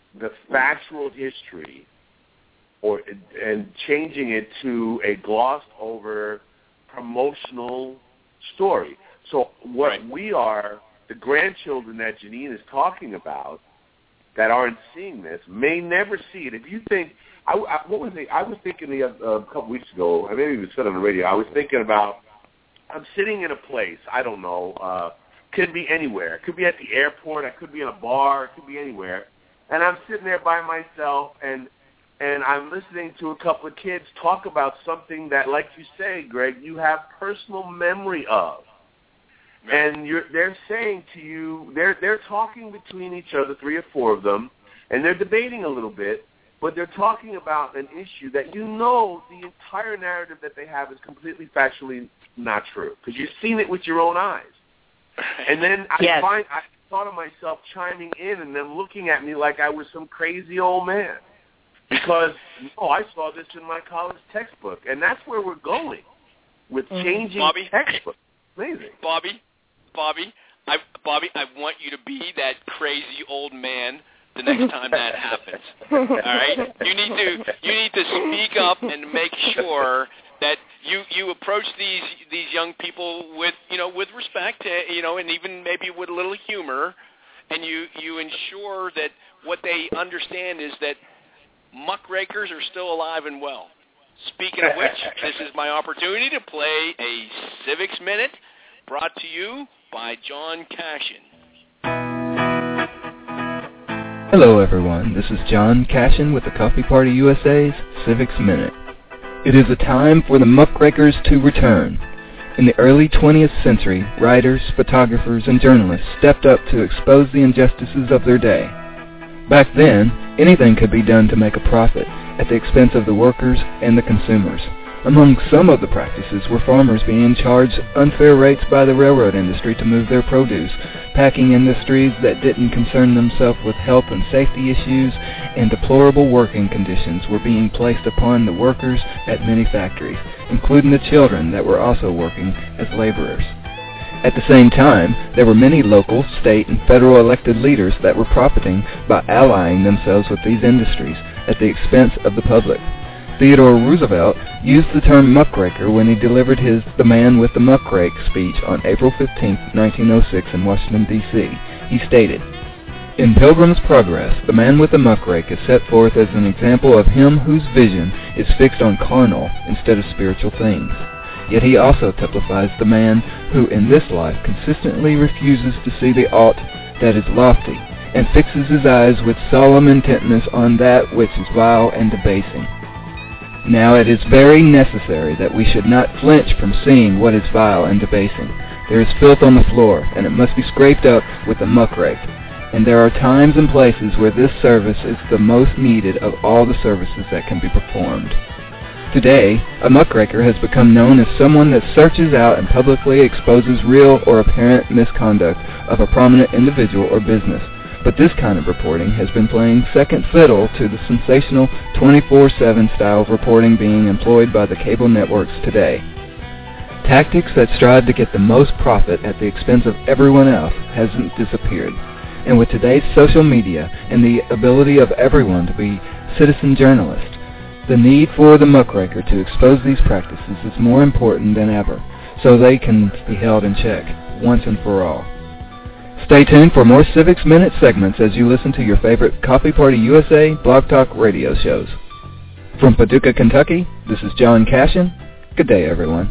E: the factual history and changing it to a glossed over promotional story. So what we are, the grandchildren that Janine is talking about that aren't seeing this, may never see it. If you think, what was it? I was thinking a couple weeks ago, I maybe it was said on the radio, I was thinking about, I'm sitting in a place, I don't know, could be anywhere. It could be at the airport, I could be in a bar, it could be anywhere. And I'm sitting there by myself, and I'm listening to a couple of kids talk about something that, like you say, Greg, you have personal memory of. And they're saying to you, they're talking between each other, 3 or 4 of them, and they're debating a little bit, but they're talking about an issue that you know the entire narrative that they have is completely factually not true, because you've seen it with your own eyes. And then I thought of myself chiming in and them looking at me like I was some crazy old man. Because, I saw this in my college textbook. And that's where we're going with changing textbooks. Amazing.
C: Bobby, I want you to be that crazy old man the next time that happens. All right? You need to speak up and make sure that you approach these young people with respect, and even maybe with a little humor, and you ensure that what they understand is that muckrakers are still alive and well. Speaking of which, this is my opportunity to play a Civics Minute brought to you by John Cashin.
H: Hello everyone, this is John Cashin with the Coffee Party USA's Civics Minute. It is a time for the muckrakers to return. In the early 20th century, writers, photographers, and journalists stepped up to expose the injustices of their day. Back then, anything could be done to make a profit at the expense of the workers and the consumers. Among some of the practices were farmers being charged unfair rates by the railroad industry to move their produce, packing industries that didn't concern themselves with health and safety issues, and deplorable working conditions were being placed upon the workers at many factories, including the children that were also working as laborers. At the same time, there were many local, state, and federal elected leaders that were profiting by allying themselves with these industries at the expense of the public. Theodore Roosevelt used the term muckraker when he delivered his The Man with the Muckrake speech on April 15, 1906 in Washington, D.C. He stated, "In Pilgrim's Progress, the man with the muckrake is set forth as an example of him whose vision is fixed on carnal instead of spiritual things. Yet he also typifies the man who in this life consistently refuses to see the aught that is lofty, and fixes his eyes with solemn intentness on that which is vile and debasing. Now it is very necessary that we should not flinch from seeing what is vile and debasing. There is filth on the floor, and it must be scraped up with a muckrake. And there are times and places where this service is the most needed of all the services that can be performed. Today, a muckraker has become known as someone that searches out and publicly exposes real or apparent misconduct of a prominent individual or business. But this kind of reporting has been playing second fiddle to the sensational 24/7 style of reporting being employed by the cable networks today. Tactics that strive to get the most profit at the expense of everyone else hasn't disappeared. And with today's social media and the ability of everyone to be citizen journalists, the need for the muckraker to expose these practices is more important than ever, so they can be held in check once and for all. Stay tuned for more Civics Minute segments as you listen to your favorite Coffee Party USA Blog Talk radio shows. From Paducah, Kentucky, this is John Cashin. Good day, everyone.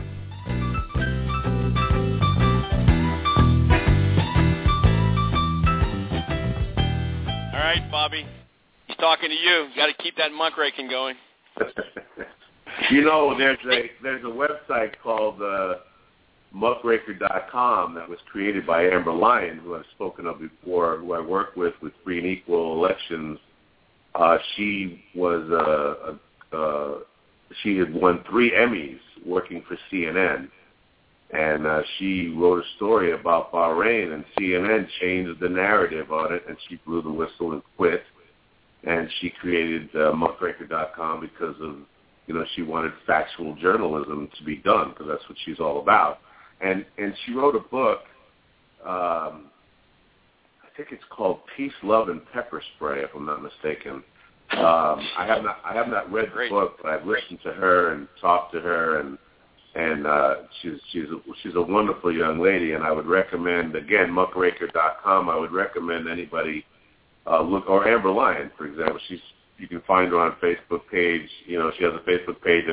C: All right, Bobby. He's talking to you. You got to keep that muckraking going.
E: You know, there's a website called muckraker.com that was created by Amber Lyon, who I've spoken of before, who I work with Free and Equal Elections. She was she had won 3 Emmys working for CNN, and she wrote a story about Bahrain, and CNN changed the narrative on it, and she blew the whistle and quit. And she created muckraker.com because of, she wanted factual journalism to be done, because that's what she's all about. And she wrote a book, I think it's called Peace, Love, and Pepper Spray, if I'm not mistaken. I have not read the book, but I've listened to her and talked to her, and she's a wonderful young lady, and I would recommend, again, muckraker.com. I would recommend anybody look, or Amber Lyon, for example. You can find her on a Facebook page. You know, she has a Facebook page,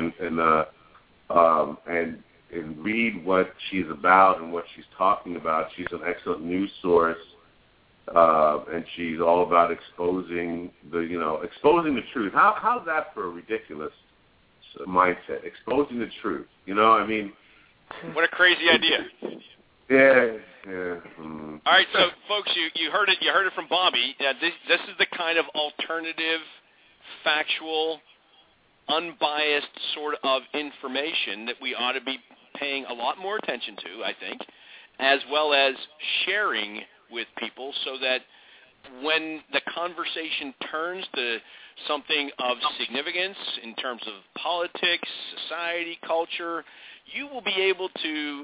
E: and read what she's about and what she's talking about. She's an excellent news source, and she's all about exposing the truth. How's that for a ridiculous mindset? Exposing the truth. You know, I mean,
C: what a crazy idea.
E: Yeah.
C: All right, so folks, you heard it. You heard it from Bobby. This is the kind of alternative, factual, unbiased sort of information that we ought to be paying a lot more attention to, I think, as well as sharing with people so that when the conversation turns to something of significance in terms of politics, society, culture, you will be able to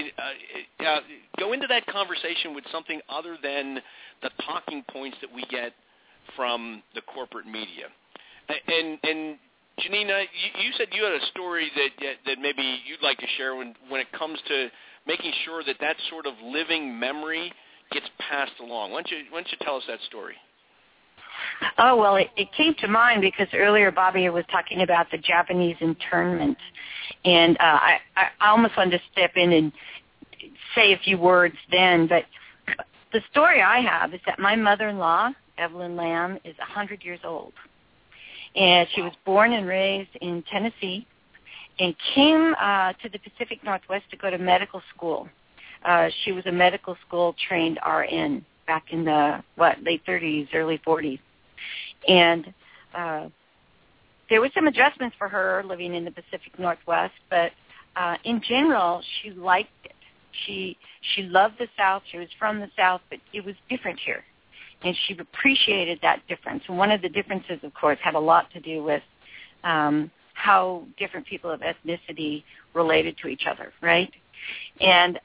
C: go into that conversation with something other than the talking points that we get from the corporate media. And Janina, you said you had a story that maybe you'd like to share when it comes to making sure that sort of living memory gets passed along. Why don't you tell us that story?
D: Oh, well, it came to mind because earlier Bobby was talking about the Japanese internment, and I almost wanted to step in and say a few words then, but the story I have is that my mother-in-law, Evelyn Lamb, is 100 years old, and she was born and raised in Tennessee and came to the Pacific Northwest to go to medical school. She was a medical school-trained RN back in the, late 30s, early 40s. And there were some adjustments for her living in the Pacific Northwest, but in general, she liked it. She loved the South. She was from the South, but it was different here. And she appreciated that difference. And one of the differences, of course, had a lot to do with how different people of ethnicity related to each other, right? And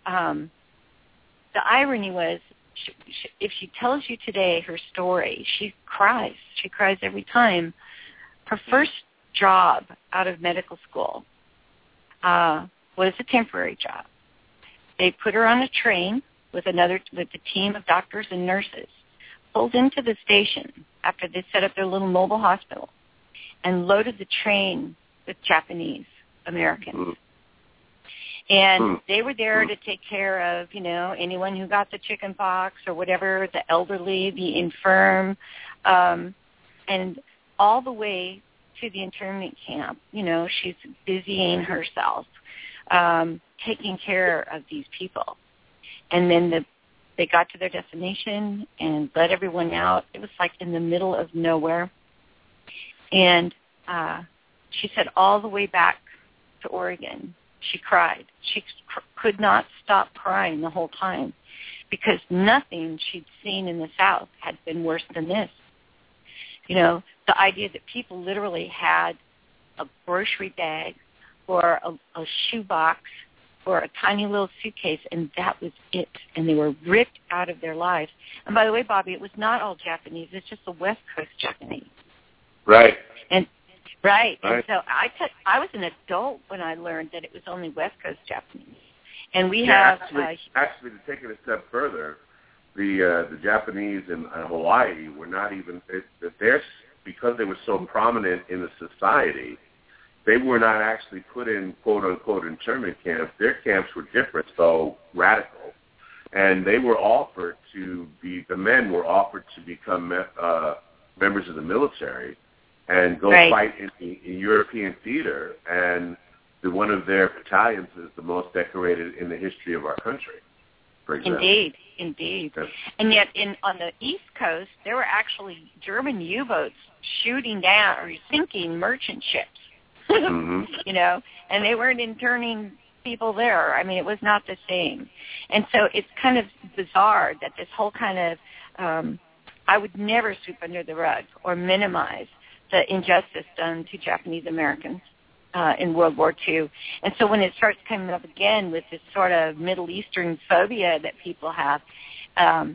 D: the irony was, if she tells you today her story, she cries. She cries every time. Her first job out of medical school was a temporary job. They put her on a train with a team of doctors and nurses, pulled into the station after they set up their little mobile hospital, and loaded the train with Japanese Americans. And they were there to take care of, anyone who got the chicken pox or whatever, the elderly, the infirm, and all the way to the internment camp. She's busying herself, taking care of these people. And then they got to their destination and let everyone out. It was like in the middle of nowhere. And she said all the way back to Oregon, she cried. She could not stop crying the whole time because nothing she'd seen in the South had been worse than this. The idea that people literally had a grocery bag or a shoebox or a tiny little suitcase, and that was it. And they were ripped out of their lives. And by the way, Bobby, it was not all Japanese. It's just the West Coast Japanese.
E: Right.
D: Right. And so I was an adult when I learned that it was only West Coast Japanese. And we have...
E: Actually, to take it a step further, the Japanese in Hawaii were not even... because they were so prominent in the society, they were not actually put in quote-unquote internment camps. Their camps were different, so radical. And they were offered the men were offered to become members of the military and go fight in European theater, and one of their battalions is the most decorated in the history of our country, for example.
D: Indeed.
E: Yes.
D: And yet on the East Coast, there were actually German U-boats shooting down or sinking merchant ships, and they weren't interning people there. I mean, it was not the same. And so it's kind of bizarre that this whole kind of, I would never sweep under the rug or minimize the injustice done to Japanese Americans in World War II. And so when it starts coming up again with this sort of Middle Eastern phobia that people have,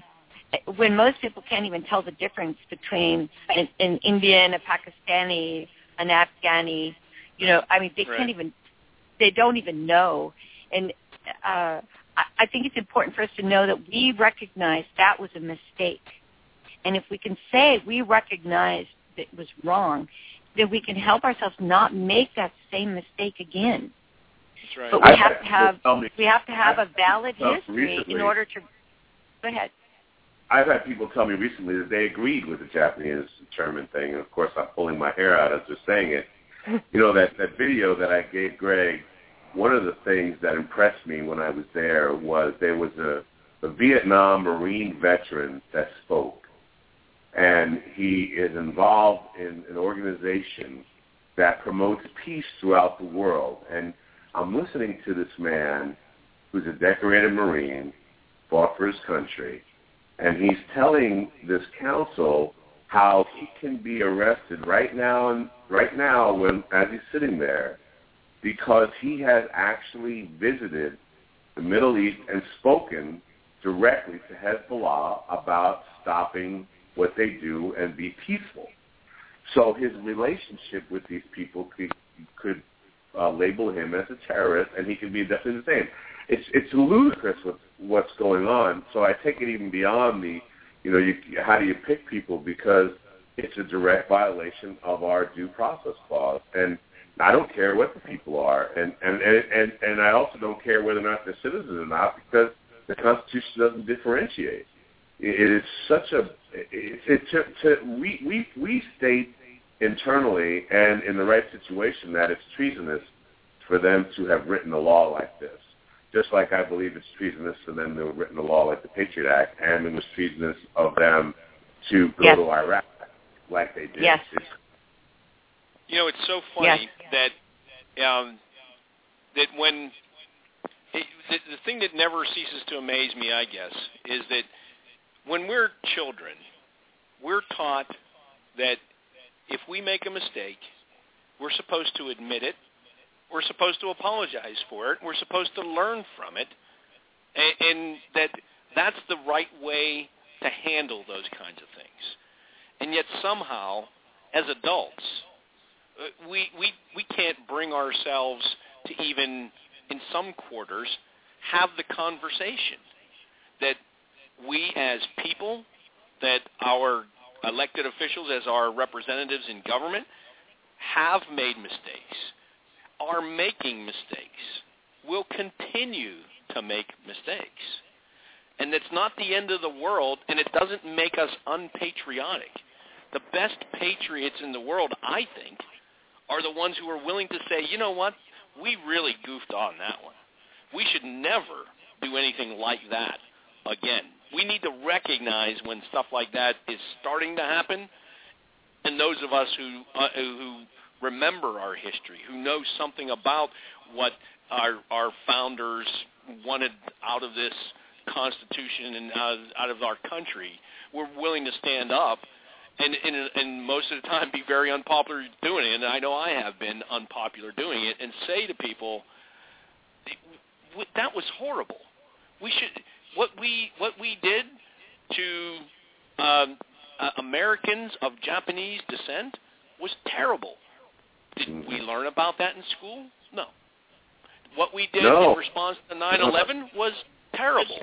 D: when most people can't even tell the difference between an Indian, a Pakistani, an Afghani, they can't even, they don't even know. And I think it's important for us to know that we recognize that was a mistake. And if we can say we recognize that it was wrong, then we can help ourselves not make that same mistake again.
C: That's right.
D: But we have to have a valid history in order to. Go ahead.
E: I've had people tell me recently that they agreed with the Japanese-German thing, and of course I'm pulling my hair out as they're saying it. That video that I gave Greg, one of the things that impressed me when I was there was a Vietnam Marine veteran that spoke, and he is involved in an organization that promotes peace throughout the world. And I'm listening to this man who's a decorated Marine, fought for his country, and he's telling this council how he can be arrested right now when as he's sitting there, because he has actually visited the Middle East and spoken directly to Hezbollah about stopping what they do and be peaceful. So his relationship with these people could label him as a terrorist, and he can be definitely the same. It's ludicrous what's going on. So I take it even beyond the, how do you pick people, because it's a direct violation of our due process clause. And I don't care what the people are, and I also don't care whether or not they're citizens or not, because the Constitution doesn't differentiate. It is such a we state internally and in the right situation that it's treasonous for them to have written a law like this. Just like I believe it's treasonous for them to have written a law like the Patriot Act, and it was treasonous of them to go to Iraq like they did.
D: Yes.
C: It's so funny that when the thing that never ceases to amaze me, I guess, is that when we're children, we're taught that if we make a mistake, we're supposed to admit it, we're supposed to apologize for it, we're supposed to learn from it, and that's the right way to handle those kinds of things. And yet somehow, as adults, we can't bring ourselves to even, in some quarters, have the conversation that we as people, that our elected officials as our representatives in government have made mistakes, are making mistakes, will continue to make mistakes. And it's not the end of the world, and it doesn't make us unpatriotic. The best patriots in the world, I think, are the ones who are willing to say, you know what, we really goofed on that one. We should never do anything like that again. We need to recognize when stuff like that is starting to happen, and those of us who remember our history, who know something about what our founders wanted out of this Constitution and out of our country, we're willing to stand up and most of the time be very unpopular doing it, and I know I have been unpopular doing it, and say to people, that was horrible. What we did to Americans of Japanese descent was terrible. Did we learn about that in school? No. What we did in response to 9/11 was terrible.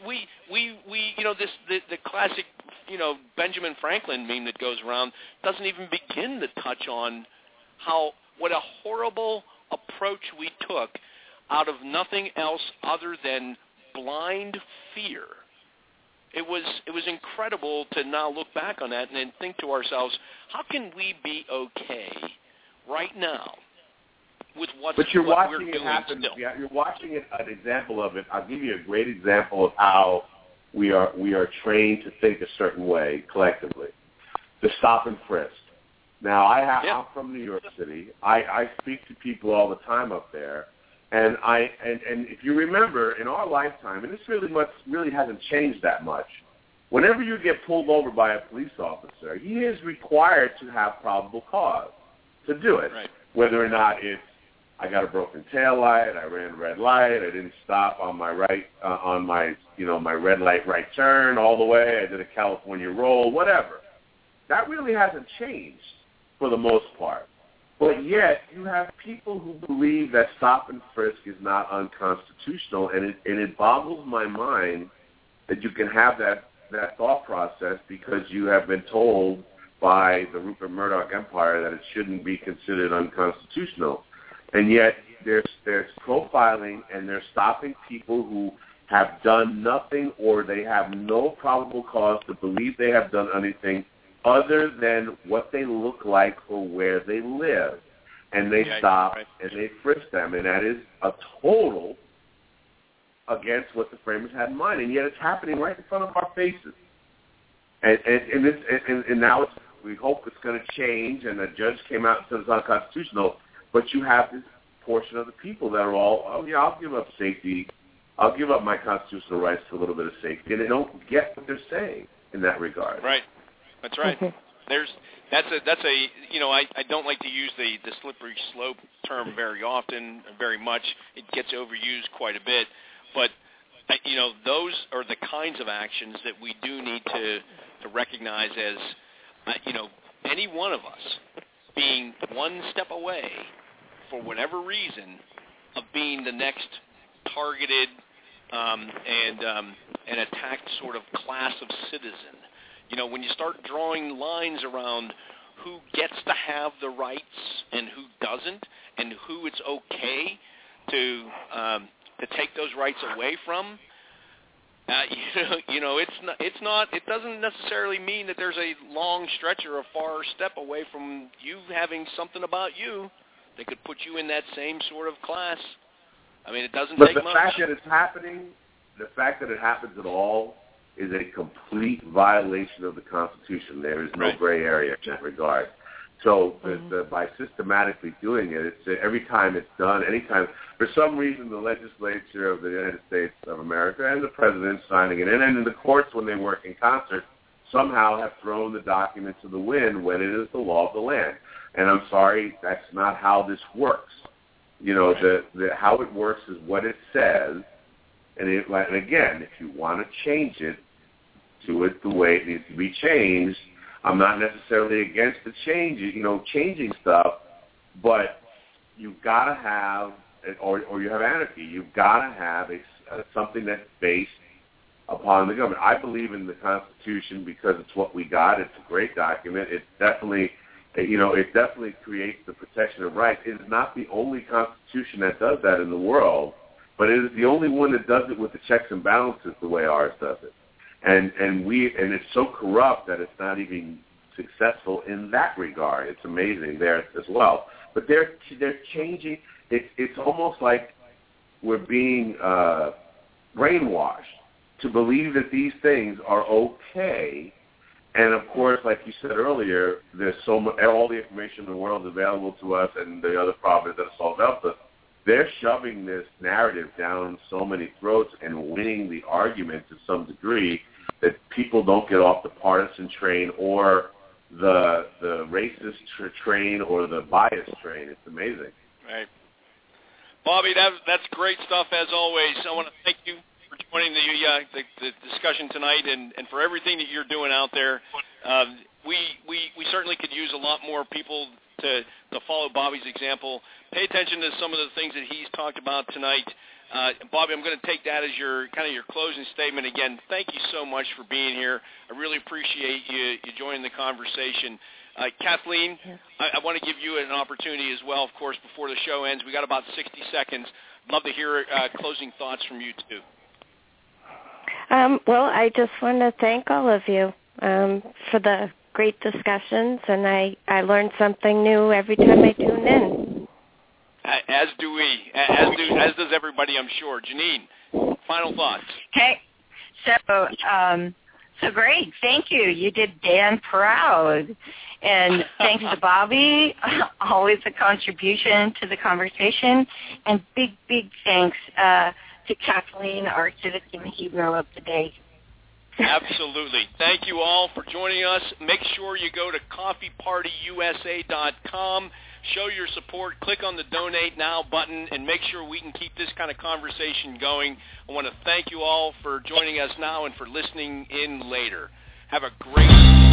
C: The classic, Benjamin Franklin meme that goes around doesn't even begin to touch on what a horrible approach we took out of nothing else other than blind fear. It was incredible to now look back on that and then think to ourselves, how can we be okay right now with what we're doing still?
E: Yeah, you're watching it, an example of it. I'll give you a great example of how we are trained to think a certain way collectively. The stop and frisk. Now, I'm from New York City. I speak to people all the time up there. And if you remember, in our lifetime, and this really hasn't changed that much, whenever you get pulled over by a police officer, he is required to have probable cause to do it, right, whether or not it's I got a broken tail light. I ran red light. I didn't stop on my my red light right turn all the way. I did a California roll, whatever. That really hasn't changed for the most part. But yet you have people who believe that stop and frisk is not unconstitutional, and it boggles my mind that you can have that thought process because you have been told by the Rupert Murdoch empire that it shouldn't be considered unconstitutional. And yet there's profiling, and they're stopping people who have done nothing, or they have no probable cause to believe they have done anything other than what they look like or where they live. And they stop and they frisk them, and that is a total against what the framers had in mind. And yet it's happening right in front of our faces. And now we hope it's going to change, and the judge came out and said it's unconstitutional. But you have this portion of the people that are all, I'll give up safety. I'll give up my constitutional rights for a little bit of safety. And they don't get what they're saying in that regard.
C: Right. That's right. I don't like to use the slippery slope term very often, very much. It gets overused quite a bit. But, those are the kinds of actions that we do need to recognize as, any one of us being one step away, for whatever reason, of being the next targeted and attacked sort of class of citizen. When you start drawing lines around who gets to have the rights and who doesn't, and who it's okay to take those rights away from, it doesn't necessarily mean that there's a long stretch or a far step away from you having something about you that could put you in that same sort of class. I mean, it doesn't take much. But
E: the fact that it happens at all is a complete violation of the Constitution. There is no gray area in that regard. So by systematically doing it, it's every time it's done, anytime, for some reason the legislature of the United States of America and the president signing it in, and in the courts when they work in concert, somehow have thrown the document to the wind when it is the law of the land. And I'm sorry, that's not how this works. How it works is what it says. And again, if you want to change it, do it the way it needs to be changed. I'm not necessarily against the changing stuff, but you've got to have, or you have anarchy. You've got to have something that's based upon the government. I believe in the Constitution because it's what we got. It's a great document. It definitely creates the protection of rights. It is not the only Constitution that does that in the world, but it is the only one that does it with the checks and balances the way ours does it. And it's so corrupt that it's not even successful in that regard. It's amazing there as well. But they're changing. It's almost like we're being brainwashed to believe that these things are okay. And of course, like you said earlier, there's all the information in the world is available to us, and the other problems that solve us. They're shoving this narrative down so many throats and winning the argument to some degree that people don't get off the partisan train or the racist train or the bias train. It's amazing.
C: Right. Bobby, that's great stuff as always. I want to thank you for joining the discussion tonight and for everything that you're doing out there. We certainly could use a lot more people to follow Bobby's example. Pay attention to some of the things that he's talked about tonight. Bobby, I'm going to take that as your closing statement. Again, thank you so much for being here. I really appreciate you joining the conversation. Kathleen, I want to give you an opportunity as well, of course, before the show ends. We got about 60 seconds. Love to hear closing thoughts from you, too.
G: Well, I just want to thank all of you for the great discussions, and I learn something new every time I tune in.
C: As do we. As does everybody, I'm sure. Janine, final thoughts.
D: Okay. So great. Thank you. You did Dan proud. And thanks to Bobby, always a contribution to the conversation. And big, big thanks to Kathleen, our citizen hero of the day.
C: Absolutely. Thank you all for joining us. Make sure you go to coffeepartyusa.com. show your support. Click on the Donate Now button and make sure we can keep this kind of conversation going. I want to thank you all for joining us now and for listening in later. Have a great